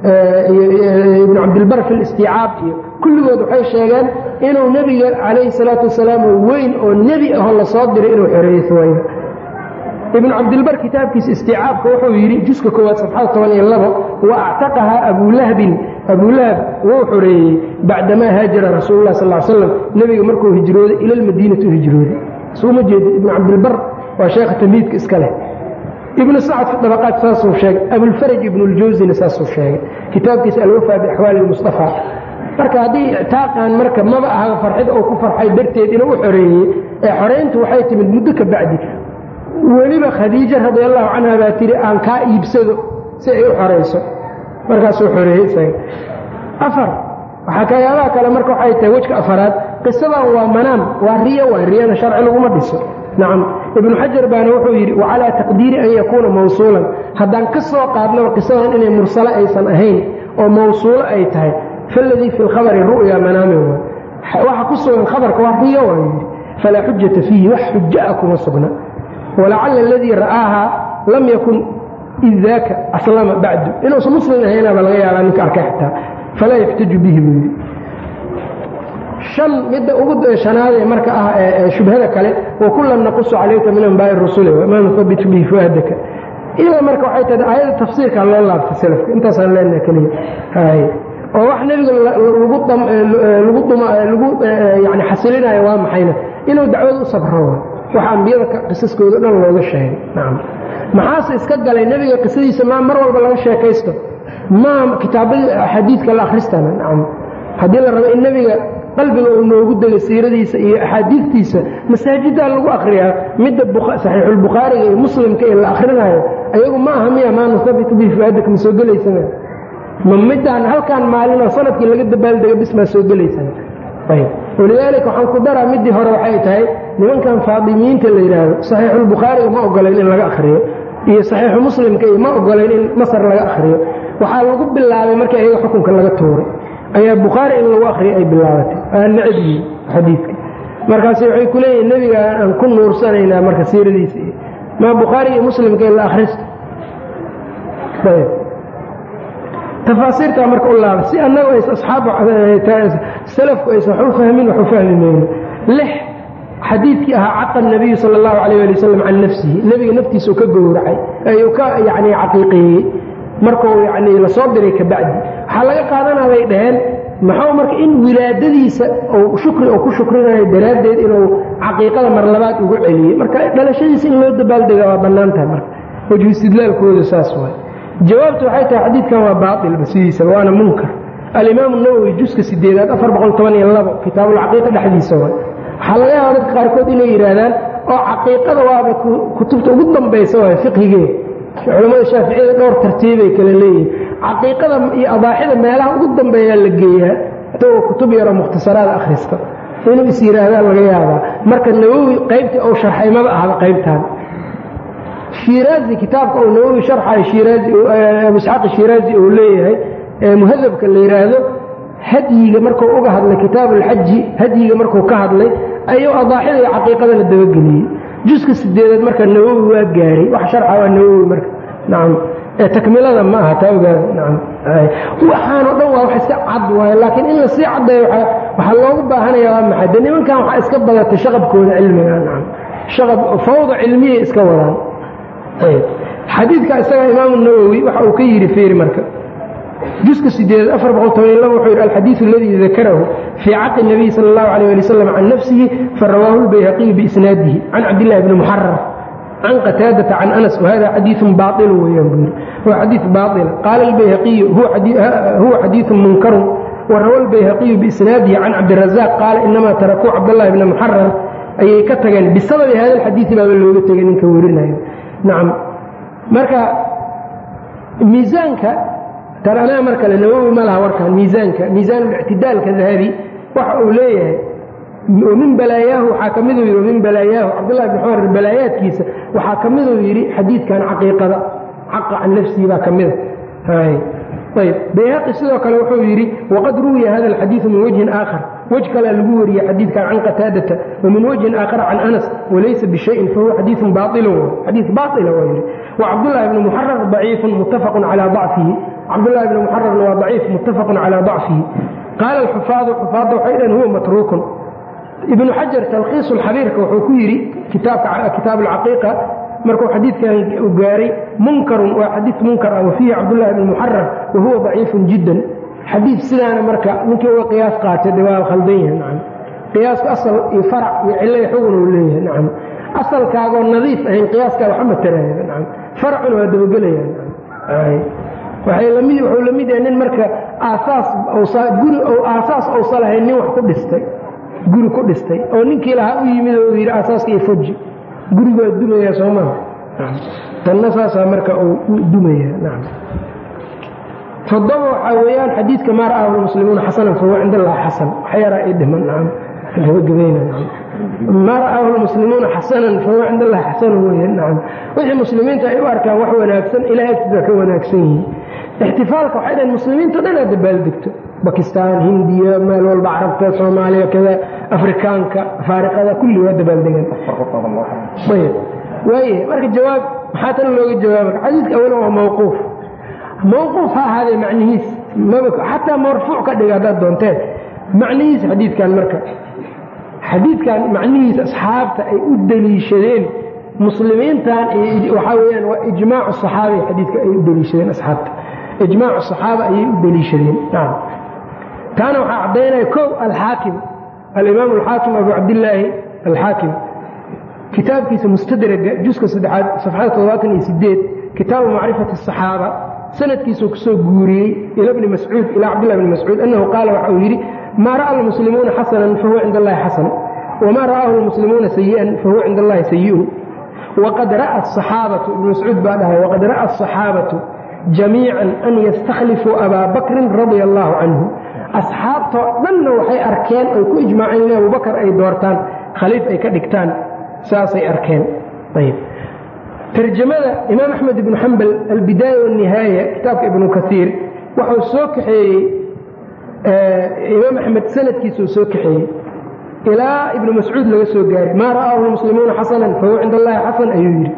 ibnu cabdilbar fi listiicaab iyo kulligood waxay sheegeen inuu nebiga calayhi salaatu wasalaam weyn oo nebi ahoo la soo diray inuu xoreeyey huwayba ibnu cabdilbar kitaabkiisa istiicaabka wuxuu yidhi juska koowaad safxada 12 wa actaqahaa abulahab wuu xoreeyey bacdamaa haajara rasuulu lah sal slam nebiga markuu hijrooday ila lmadiinati u hijrooday suma jeeda ibnu cabdilbar waa sheekha tamhiidka iska leh ibnu sacd fi dabaqaat saasuu sheegay abulfaraj ibnu ljawsina saasuu sheegay kitaabkiisa alwafaa biaxwaali lmustafaa marka haddii ictaaqan marka maba aha farxid oo ku farxay darteed inuu u xoreeyey ee xoreyntu waxay timid muddo ka bacdi weliba khadiija radi allahu canha baa tiri aan kaa iibsado si ay u xorayso markaasuu xoreeyey isaga afar waxaa kayaabaha kale marka waxay tahay wejka afaraad qisadan waa manaam waa riyo waay riyana sharci laguma dhiso nacam ibnu xajar baana wuxuu yidhi wacalaa taqdiiri an yakuuna mawsuulan haddaan ka soo qaadnaba qisadan inay mursalo aysan ahayn oo mawsuulo ay tahay faaladii fi lkhabari ru'ya manaamin waxa ku sugan khabarka waa riyo waa yidhi falaa xujata fiihi wax xuja-a kuma sugna walacala aladii ra'aaha lam yakun idaaka aslama bacdu inuusan muslim ahaynaaba laga yaabaa ninka arkay xataa falaa yaxtaju bihi buu yidhi shan midda ugu shanaadee marka ah shubhada kale wakullan naqusu calayka min anbaa'i rusuli wamaa nuhabitu bihi fu'aadaka ilaa marka waxay tahay aayada tafsiirka loo laabtay salafka intaasaan leenaha keliya oo wax nebiga lagu yani xasilinayo waa maxayna inuu dacwada u sabro waxa ambiyada qisaskooda dhan looga sheegay nacam maxaase iska galay nebiga qisadiisa maa mar walba laga sheekaysto maa kitaabada axaadiidka la akhristana nacam haddii la rabo in nebiga qalbiga uu noogu degay siiradiisa iyo axaadiidtiisa masaajiddaa lagu akriyaa midda saxiixulbukhaariga iyo muslimka ee la akhrinayo ayagu ma aha miya maa nuhabitu bihi fu'aadaka ma soo gelaysana ma midaan halkaan maalinoo sanadkii laga dabaaldega bis maa soo gelaysana walidaalika waxaan ku daraa midii hore waxay tahay nimankan faadimiyiinta la yidhaahdo saxiixulbukhaariga ma ogolayn in laga akhriyo iyo saxiixu muslimka iyo ma ogolayn in masar laga akhriyo waxaa lagu bilaabay markii ayaga xukunka laga tuuray ayaa bukhaari in lagu akhriyo ay bilaabatay aan necabyihin xadiidka markaas waxay ku leeyihin nebiga aan ku nuursanaynaa marka siiradiisa iyo maa bukhaari iyo muslimka in la akhristo tafaasiirtaa marka u laaba si annagu ays asxaabu salafku aysan wax u fahmin wax u fahmi mayno lix xadiidkii ahaa caqa nabiyu sala allahu calayh ali wasalam can nafsihi nebiga naftiisuu ka gowracay ayuu ka yacni caqiiqeeyey markuu yacni la soo diray ka bacdi waxaa laga qaadanaa bay dhaheen maxuu marka in wilaadadiisa uu shukri oo ku shukrinayo daraaddeed inuu caqiiqada mar labaad ugu celiyey marka dhalashadiisa in loo dabaaldega waa bannaan tahay marka wajhu istidlaalkooda saas waay jawaabtu waxay tahay xadiidkan waa baailba sidiisaba waana munkar alimaamu nawowi juska 8 412 kitaabulcaqiiqa dhexdiisa waay waxaa laga yaaba dadka qaarkood inay yidhaahdaan oo caqiiqada waaba kutubta ugu dambaysa waay fiqhigeed culamada shaaficiyada dhowr tartiibay kala leeyihin caqiiqada iyo adaaxida meelaha ugu dambeeyaa la geeyaa isagoo kutub yaroo mukhtasaraada akhrista inuu is yidhaahdaan laga yaabaa marka nawowi qaybtii uu sharxay maba ahaba qaybtaan shiiraazi kitaabka uu nawowi sharxayo shiiraazi abu isxaaq shiiraazi uu leeyahay muhadabka la yidhaahdo hadyiga markuu uga hadlay kitaabu alxaji hadyiga markuu ka hadlay ayuu adaaxida iyo caqiiqadana dabageliyey juska 8 marka nawowi waa gaaray wax sharxa waa nawowi marka nacam takmilada ma aha taa ogaada nacam waxaanoo dhan waa wax iska cad waaye laakiin in la sii caddayo waxaa loogu baahanaya waa maxay de nimankan waxaa iska badatay shaqabkooda cilmiga nacam shaqab fawda cilmiyay iska wadaan ayb xadiidka isaga imaamu nawowi waxa uu ka yidhi fiiri marka juska 412 wuxuu yidhi alxadiiث اladii dakarahu fii caqi الnabiy salى اllahu عalيه ali wslam can nafsihi farawaahu اlbayhaqiyu biisnaadihi can cabdillahi bni muxarar can qataadata can anas wahada xadiiثu baail weyaan buu yidhi huwa xadiiث baaila qaala اlbayhaqiyu huwa xadiiثu munkarun warawa اlbayhaqiyu biisnaadihi can cabdirazaq qaala inamaa tarakuu cabdallahi bni muxarar ayay ka tageen bisababi hada alxadiiثi baaba looga tegay ninka werinayo nacam marka miisaanka taranaa mar kale nawowi ma laha warkaan miisaanka miisaanulictidaalka dahabi waxa uu leeyahay min balaayaahu waxaa ka miduu yidhi min balaayaahu cabdullahi bn xumar balaayaadkiisa waxaa ka miduu yidhi xadiidkan caqiiqada xaqa can nafsihi baa ka mida ayb bayhaqi sidoo kale wuxuu yidhi waqad ruwiya hada alxadiiثu min wajhin aakhar wej kalea lagu wariyey xadiidkan can qataadata wamin wajhin aakhar can anas walaysa bishayin fahuwa xadiiثun baailun xadiiث baaila waa yidhi wacabdullahi bni muxarar daciifun muttafaqun calaa dacfihi cabdullahi bni muxararna waa daciif muttafaqun calaa dacfihi qaala alxufaadu xufaadda waxay dhaheen huwa matruukun ibnu xajar talkhiisu lxabiirka wuxuu ku yidhi kitaab alcaqiiqa markuu xadiidkan u gaaray munkarun waa xadiid munkar ah wafiihi cabdullahi bni muxarar wahuwa daciifun jiddan xadiid sidaana marka ninkii uga qiyaas qaatay de waa khaldan yahay nacam qiyaasku asal iyo farac iyo cillay xugun uu leeyahay nacam asalkaagoo nadiif ahayn qiyaaskaaga waxma taraaya nacam faracuna waa dabagelaya nacam wuxuu la mid yahay nin marka guri aasaas uusa lahayn nin wax ku dhistay guri ku dhistay oo ninkii lahaa u yimid oo yidhi aasaaska iyo foji gurigu waa dumayaa soo maha tanna saasaa marka uu dumaya nacam toddoba waxaa weeyaan xadiidka maa ra'aahu lmuslimuuna xasanan fahuwa cinda allahi xasan waxyaraa ii dhiman nacam gabagabayna nacam maa ra'aahu lmuslimuuna xasanan fahuwa cinda allahi xasanun weeye nacam wixii muslimiinta ay u arkaan wax wanaagsan ilahay agtiisa ka wanaagsan yihiin ixtifaalka waxay dhahen muslimiinto dhan aad dabaaldegto bakistaan hindiya meel walba carabta soomaaliya kada afrikaanka afaariqada kulli waa dabaaldegan waaye marka jawaab maxaa tan looga jawaaba xadiidka awalan waa mawquuf mawquuf ha ahaadee macnihiis xataa marfuuc ka dhiga haddaad doonteen macnihiis xadiidkan marka xadiidkan macnihiis asxaabta ay u daliishadeen muslimiintan waxaa weyaan waa ijmaacu صaxaabi xadiidka ay u daliishadeen asxaabta ijmaacu صaxaaba ayay u daliishadeen taana waxaa caddaynaya kow alxaakim alimaam alxaakim abu cabdillaahi alxaakim kitaabkiisa mustadraga juska 3 safxada 78 kitaabu macrifati الصaxaaba sanadkiisuu kusoo guuriyey ila bni mascuud ilaa cabdillah bni mascuud annahu qaala waxa uu yidhi maa ra'a almuslimuuna xasanan fahuwa cinda allahi xasan wamaa ra'aahu almuslimuuna sayi'an fahuwa cinda allahi sayi'un waqad ra'a asaxaabatu ibnu mascuud baa dhahay waqad ra'a asaxaabatu jamiican an yastakhlifuu abaa bakrin radia allaahu canhu asxaabtoo dhanna waxay arkeen oy ku ijmaaceen in abubakar ay doortaan khaliif ay ka dhigtaan saasay arkeen ayb tarjamada imaam axmed ibnu xambal albidaaya wاnihaaya kitaabka ibnu kaiir wuxuu soo kaxeeyey imaam axmed sanadkiisuu soo kaxeeyey ilaa ibnu mascuud laga soo gaaray maa ra'aahu lmuslimuuna xasanan fahuwa cinda allahi xasan ayuu yidhi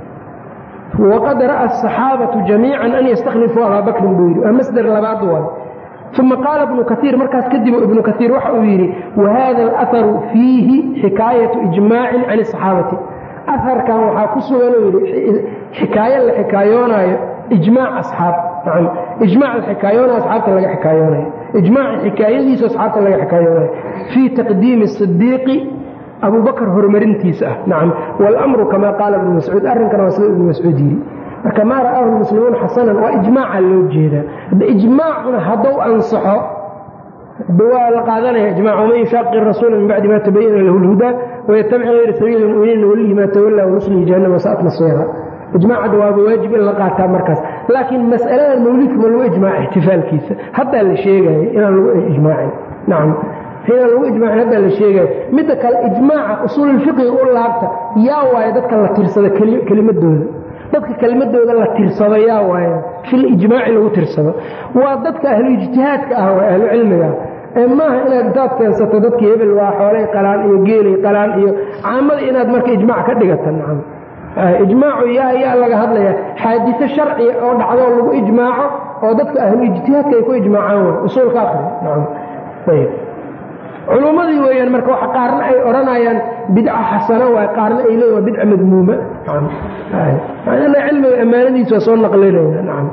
waqad ra'a asaxaabatu jamiican an yastakhlifuu abaa bakrin buu yidhi waa masder labaad waay uma qaala ibnu kaiir markaas kadib ibnu kaiir waxa uu yidhi wahada alaharu fiihi xikaayatu ijmaacin can asaxaabati aharkan waxaa ku sugan uu yidhi xikaayo la xikaayoonayo ijmaac asxaab nacam ijmaac la xikaayoonayo asxaabta laga xikaayoonayo ijmaaci xikaayadiisa asxaabta laga xikaayoonayo fii taqdiimi sidiiqi abubakar horumarintiisa ah nacam waalamru kamaa qaala ibnu mascuud arrinkana waa sida ibnu mascuud yidhi marka maa ra'aahu lmuslimuuna xasanan waa ijmaaca loo jeedaa ijmaacuna hadduu ansaxo waa la qaadanaya ijmac waman yushaaqi rasuula min bacdi ma tabayana lahu lhudaa wayatabic hayra sabiili lmuminiina nuwallihi maa tawallaa wanuslihi jahannam wasaat masiira ijmaacada waaba waajib in la qaataa markaas laakiin mas'aladan mawlidka ma lagu ijmaaca ixtifaalkiisa haddaa la sheegaayo inaan lagu ijmaacin nacam inaan lagu ijmaacin haddaa la sheegaayo midda kale ijmaaca usuululfiqiga u laabta yaa waayo dadka la tirsada kelimadooda dadka kelimadooda la tirsado yaa waaye fil ijmaaci lagu tirsado waa dadka ahlu ijtihaadka ah waa ahlu cilmiga maaha inaad intaad keensato dadkii hebel waa xoolay qalaan iyo geelay qalaan iyo caamada inaad marka ijmaac ka dhigata nacam ijmaacu yaa laga hadlaya xaadiso sharciya oo dhacdoo lagu ijmaaco oo dadka ahlu ijtihaadka ay ku ijmaacaan way usuulka akhri nacam ayib culumadii weeyaan marka waxa qaarna ay oranayaan bid'a xasana waa qaarna ay leeyihiin bid'a madmuuma ana cilmiga amaanadiisa soo naqlinayna nacam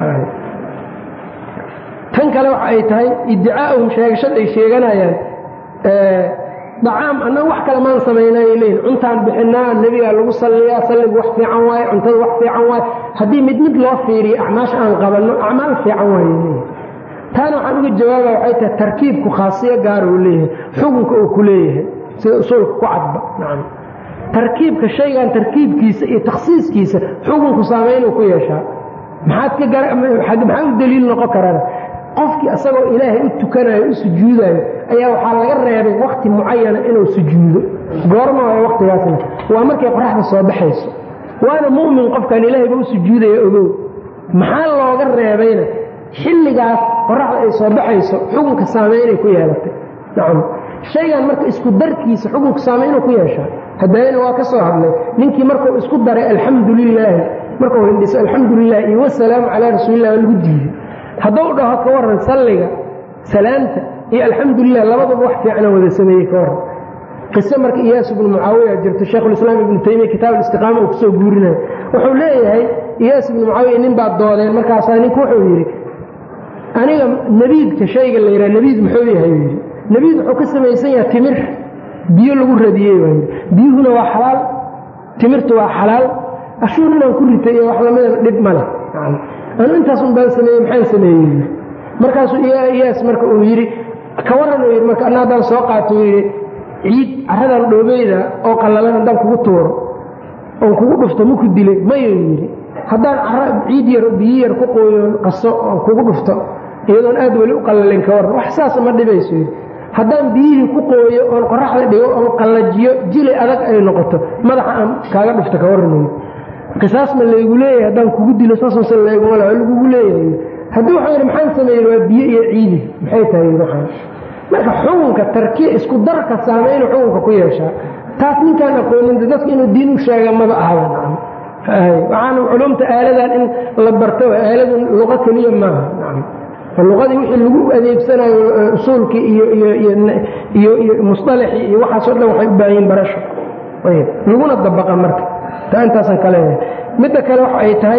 tan kale waxa ay tahay iddicaa'uhum sheegashada ay sheeganayaan dacaam annaga wax kale maan samaynay leeyihin cuntaan bixinaa nebigaa lagu salliyaa salligu wax fiican waaye cuntada wax fiican waaye haddii mid loo fiiriyo acmaasha aan qabanno acmaal fiican waaye leeyihin taana waxaan uga jawaabaya waxay tahay tarkiibku khaasiyo gaar uu leeyahay xukunka uu ku leeyahay sida usuulka ku cadba nacam tarkiibka shaygan tarkiibkiisa iyo takhsiiskiisa xukunku saameyn uu ku yeeshaa maxaa u daliil noqon karana qofkii asagoo ilaahay u tukanayo u sujuudayo ayaa waxaa laga reebay wakti mucayana inuu sujuudo goorma waayo waktigaasna waa markay qoraxda soo baxayso waana mu'min qofkan ilaahayba u sujuudaya ogow maxaa looga reebayna xilligaas qoraxda ay soo baxayso xukunka saameynay ku yeelatay nacam shaygan marka isku darkiisa xukunka saameynuu ku yeeshaa haddayna waa ka soo hadlay ninkii markuu isku daray alxamdu lilaahi markuu hindhiso alxamdu lilahi iyo wasalaamu calaa rasuulilah waa lagu diiday hadduu dhaho ka waran salliga salaanta iyo alxamdulilah labaduba wax fiicana wada sameeyey ka waran qiso marka iyaas ibnu mucaawiya jirto sheekhulislaam ibnu taymiya kitaab alistiqaama uu kusoo guurinayo wuxuu leeyahay iyaas ibnu mucaawiya nin baa doodeen markaasaa ninku wuxuu yidhi aniga nebiidka shayga la yidhaha nebiid muxuu yahay uu yidhi nebiid wuxuu ka samaysan yahay timir biyo lagu radiyey waa yidhi biyuhuna waa xalaal timirtu waa xalaal ashuun inaan ku ritay iyo wax lamidana dhib ma leh anu intaas un baan sameeyey maxaan sameeyey markaasuu iyaas marka uu yidhi ka waran uu yidhi marka anna haddaan soo qaato uu yidhi ciid carradan dhoobeyda oo qallalan haddaan kugu tuuro oon kugu dhufto maku dilay mayuu yidhi haddaan carra ciid yar biyo yar ku qooyo qaso oon kugu dhufto iyadoon aad weli u qallalin ka waran wax saasa ma dhibayso yidhi haddaan biyihii ku qooyo oon qoraxda dhigo oon qallajiyo jili adag ay noqoto madaxa aan kaaga dhufto ka waran yidhi qisaas ma laygu leeyahay haddaan kugu dilo saasoosan layguma le lagugu leeyahay haddii waxuu yidhi maxaan sameeyey waa biyo iyo ciidi maxay tahay waxaan marka xukunka tarkiya isku darka saameynu xukunka ku yeeshaa taas ninkaan aqooninta dadka inuu diin u sheega maba ahaba nacam waxaana culumta aaladan in la barto aaladu luqo keliya maaha nacam luqadii wixii lagu adeegsanayo usuulkii iyo musطalaxii iyo waxaasoo dhan waxay u baahan yihin barasho ayb laguna dabaqa marka taa intaasaan ka leeyahay midda kale waxa ay tahay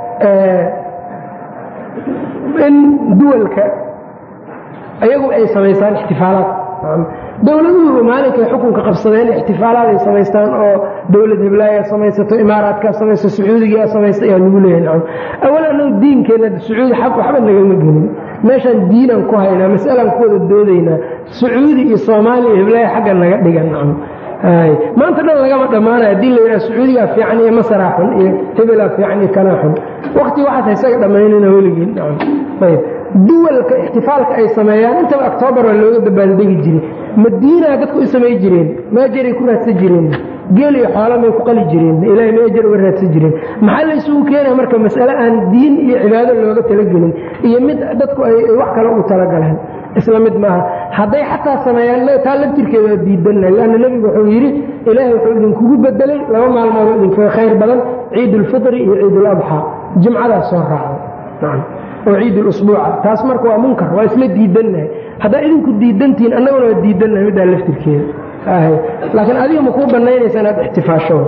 in duwalka ayagu ay samaystaan ixtifaalaad dowladuhu maalinkay xukunka qabsadeen ixtifaalaad ay samaystaan oo dowlad heblaaya samaysato imaaraadkaa samaysto sacuudigaa samaysta ayaa lagu leeyahay awal annagu diinkeenna sacuudi waxba nagama gelin meeshaan diinaan ku haynaa mas'alaan ku wada doodaynaa sacuudi iyo soomaaliya heblaaya xagga naga dhigan nacam maanta dhan lagama dhammaanaya haddii la yidhaha sacuudigaa fiican iyo masaraa xun iyo hebelaa fiican iyo kanaa xun waqti waxaas isaga dhammaynayna weligiin ayb duwalka ixtifaalka ay sameeyaan intaba octoobar waa looga dabaaldegi jiray madiinaa dadku u samay jireen maajaray ku raadsan jireen geel iyo xoola may ku qali jireen ilaahay maajar uga raadsan jireen maxaa la isugu keenaya marka mas'ale aan diin iyo cibaado looga talagelin iyo mid dadku ay wax kale ugu talagaleen isla mid maaha hadday xataa sameeyaan taa laftirkeeda waa diidanna lanna nebigu wuxuu yidhi ilaahay wuxuu idinkugu bedelay 2 maalmood idinkaga khayr badan ciidulfitri iyo ciiduladxaa jimcadaas soo raacday oo ciidulusbuuca taas marka waa munkar waa isla diidannahay haddaa idinku diidantihiin annaguna waa diidannahay middaa laftirkeeda laakiin adiga ma kuu bannaynaysa inaad ixtifaasho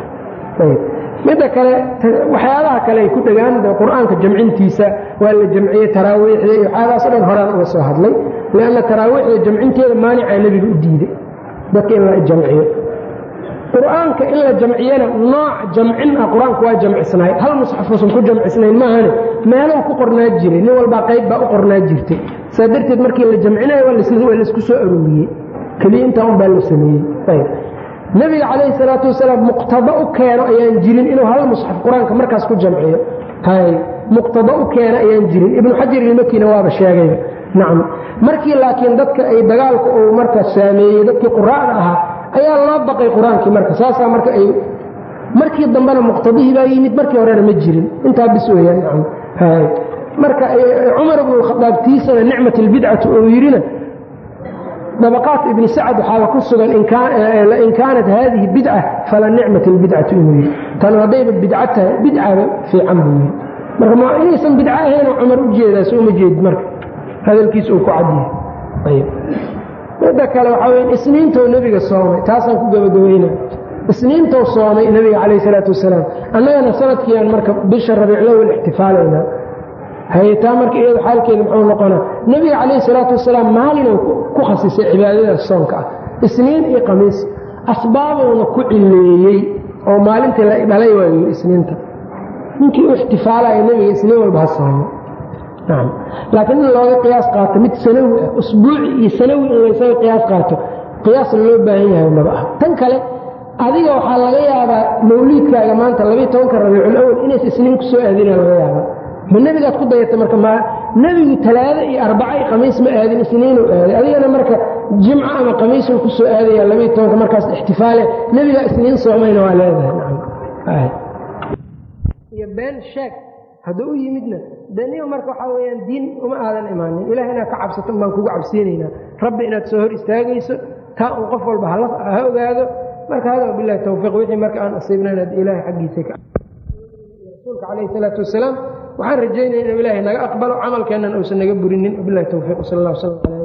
midda kale waxyaabaha kale ay ku dhegaan qur-aanka jamcintiisa waa la jamciyey taraawiixda iyo waxyaabahaas o dhan horaan uga soo hadlay lianna taraawiixda jamcinteeda maanicaa nebiga u diiday dadka in la jamciyo qur-aanka in la jamciyana nooc jamcin ah qur-aanku waa jamcisnaay hal musxafuusan ku jamcisnayn maahane meeluu ku qornaa jiray nin walbaa qayb baa u qornaa jirtay saa darteed markii la jamcinayo waa laysku soo arooriyey keliya intaa un baa la sameeyey nebiga calayhi salaatu wasalaam muqtado u keeno ayaan jirin inuu hal musxaf qur-aanka markaas ku jamciyo muqtado u keeno ayaan jirin ibnu xajar ilmakina waaba sheegayba nacam markii laakiin dadka ay dagaalku uu marka saameeyey dadkii quraa'da ahaa ayaa loo baqay qur-aankii marka saasaa marka ay markii dambena muqtadihii baa yimid markii horena ma jirin intaa bis weeyaan nacam marka cumar ibnu alkhadaab tiisana nicmat albidcatu oo yidhina dabaqaat ibni sacad waxaaba ku sugan in kaanat haadihi bidca fala nicmat albidcatu inuu yidhi tanu haddayba bidca tahay bidcaba fiican buu yidhi marka ma inaysan bidco ahaynoo cumar u jeedaa soo ma jeed marka hadalkiisa uu ku cadyahay midda kale waxaa weya isniintou nebiga soomay taasaan ku gabagabayna isniintou soomay nebiga calayh salaatu wasalaam annagana sanadkiiaan marka bisha rabiiclowal ixtifaalaynaa haytaa marka iyado xaalkeeda muxuu noqonaa nebiga calayhi salaatu wasalaam maalinuu ku khasisay cibaadadaas soonka ah isniin iyo khamiis asbaabuuna ku cileeyey oo maalintii la dhalay waayo isniinta ninkii u ixtifaalaya nebiga isniin walba ha soomo nacam laakiin in looga qiyaas qaato mid sanawi ah usbuuci iyo sanawi in laysaga qiyaas qaato qiyaas loo baahan yahay maba ah tan kale adiga waxaa laga yaabaa mawliidkaaga maanta 12 rabiicul awal inays isniin ku soo aadina laga yaabaa ma nebigaad ku dayata marka ma nebigu talaado iyo arbaca iyo khamiis ma aadin isniinuu aaday adigana marka jimco ama khamiisuu ku soo aadaya 12 markaas ixtifaale nebigaa isniin soomayna waa leedahay nacam iyo been sheeg hadduu u yimidna daniyo marka waxaa weyaan diin uma aadan imaanin ilaah inaad ka cabsato baan kugu cabsiinaynaa rabbi inaad soo hor istaagayso taa un qof walba ha ogaado marka hada bilahi tawfiiq wixii marka aan asiibna inaad ilaahay xaggiisa ka rasuulka calayhi salaatu wasalaam waxaan rajaynaya inuu ilaahay naga aqbalo camalkeennan uusan naga burinin bilahi tawfiiq sal allah sal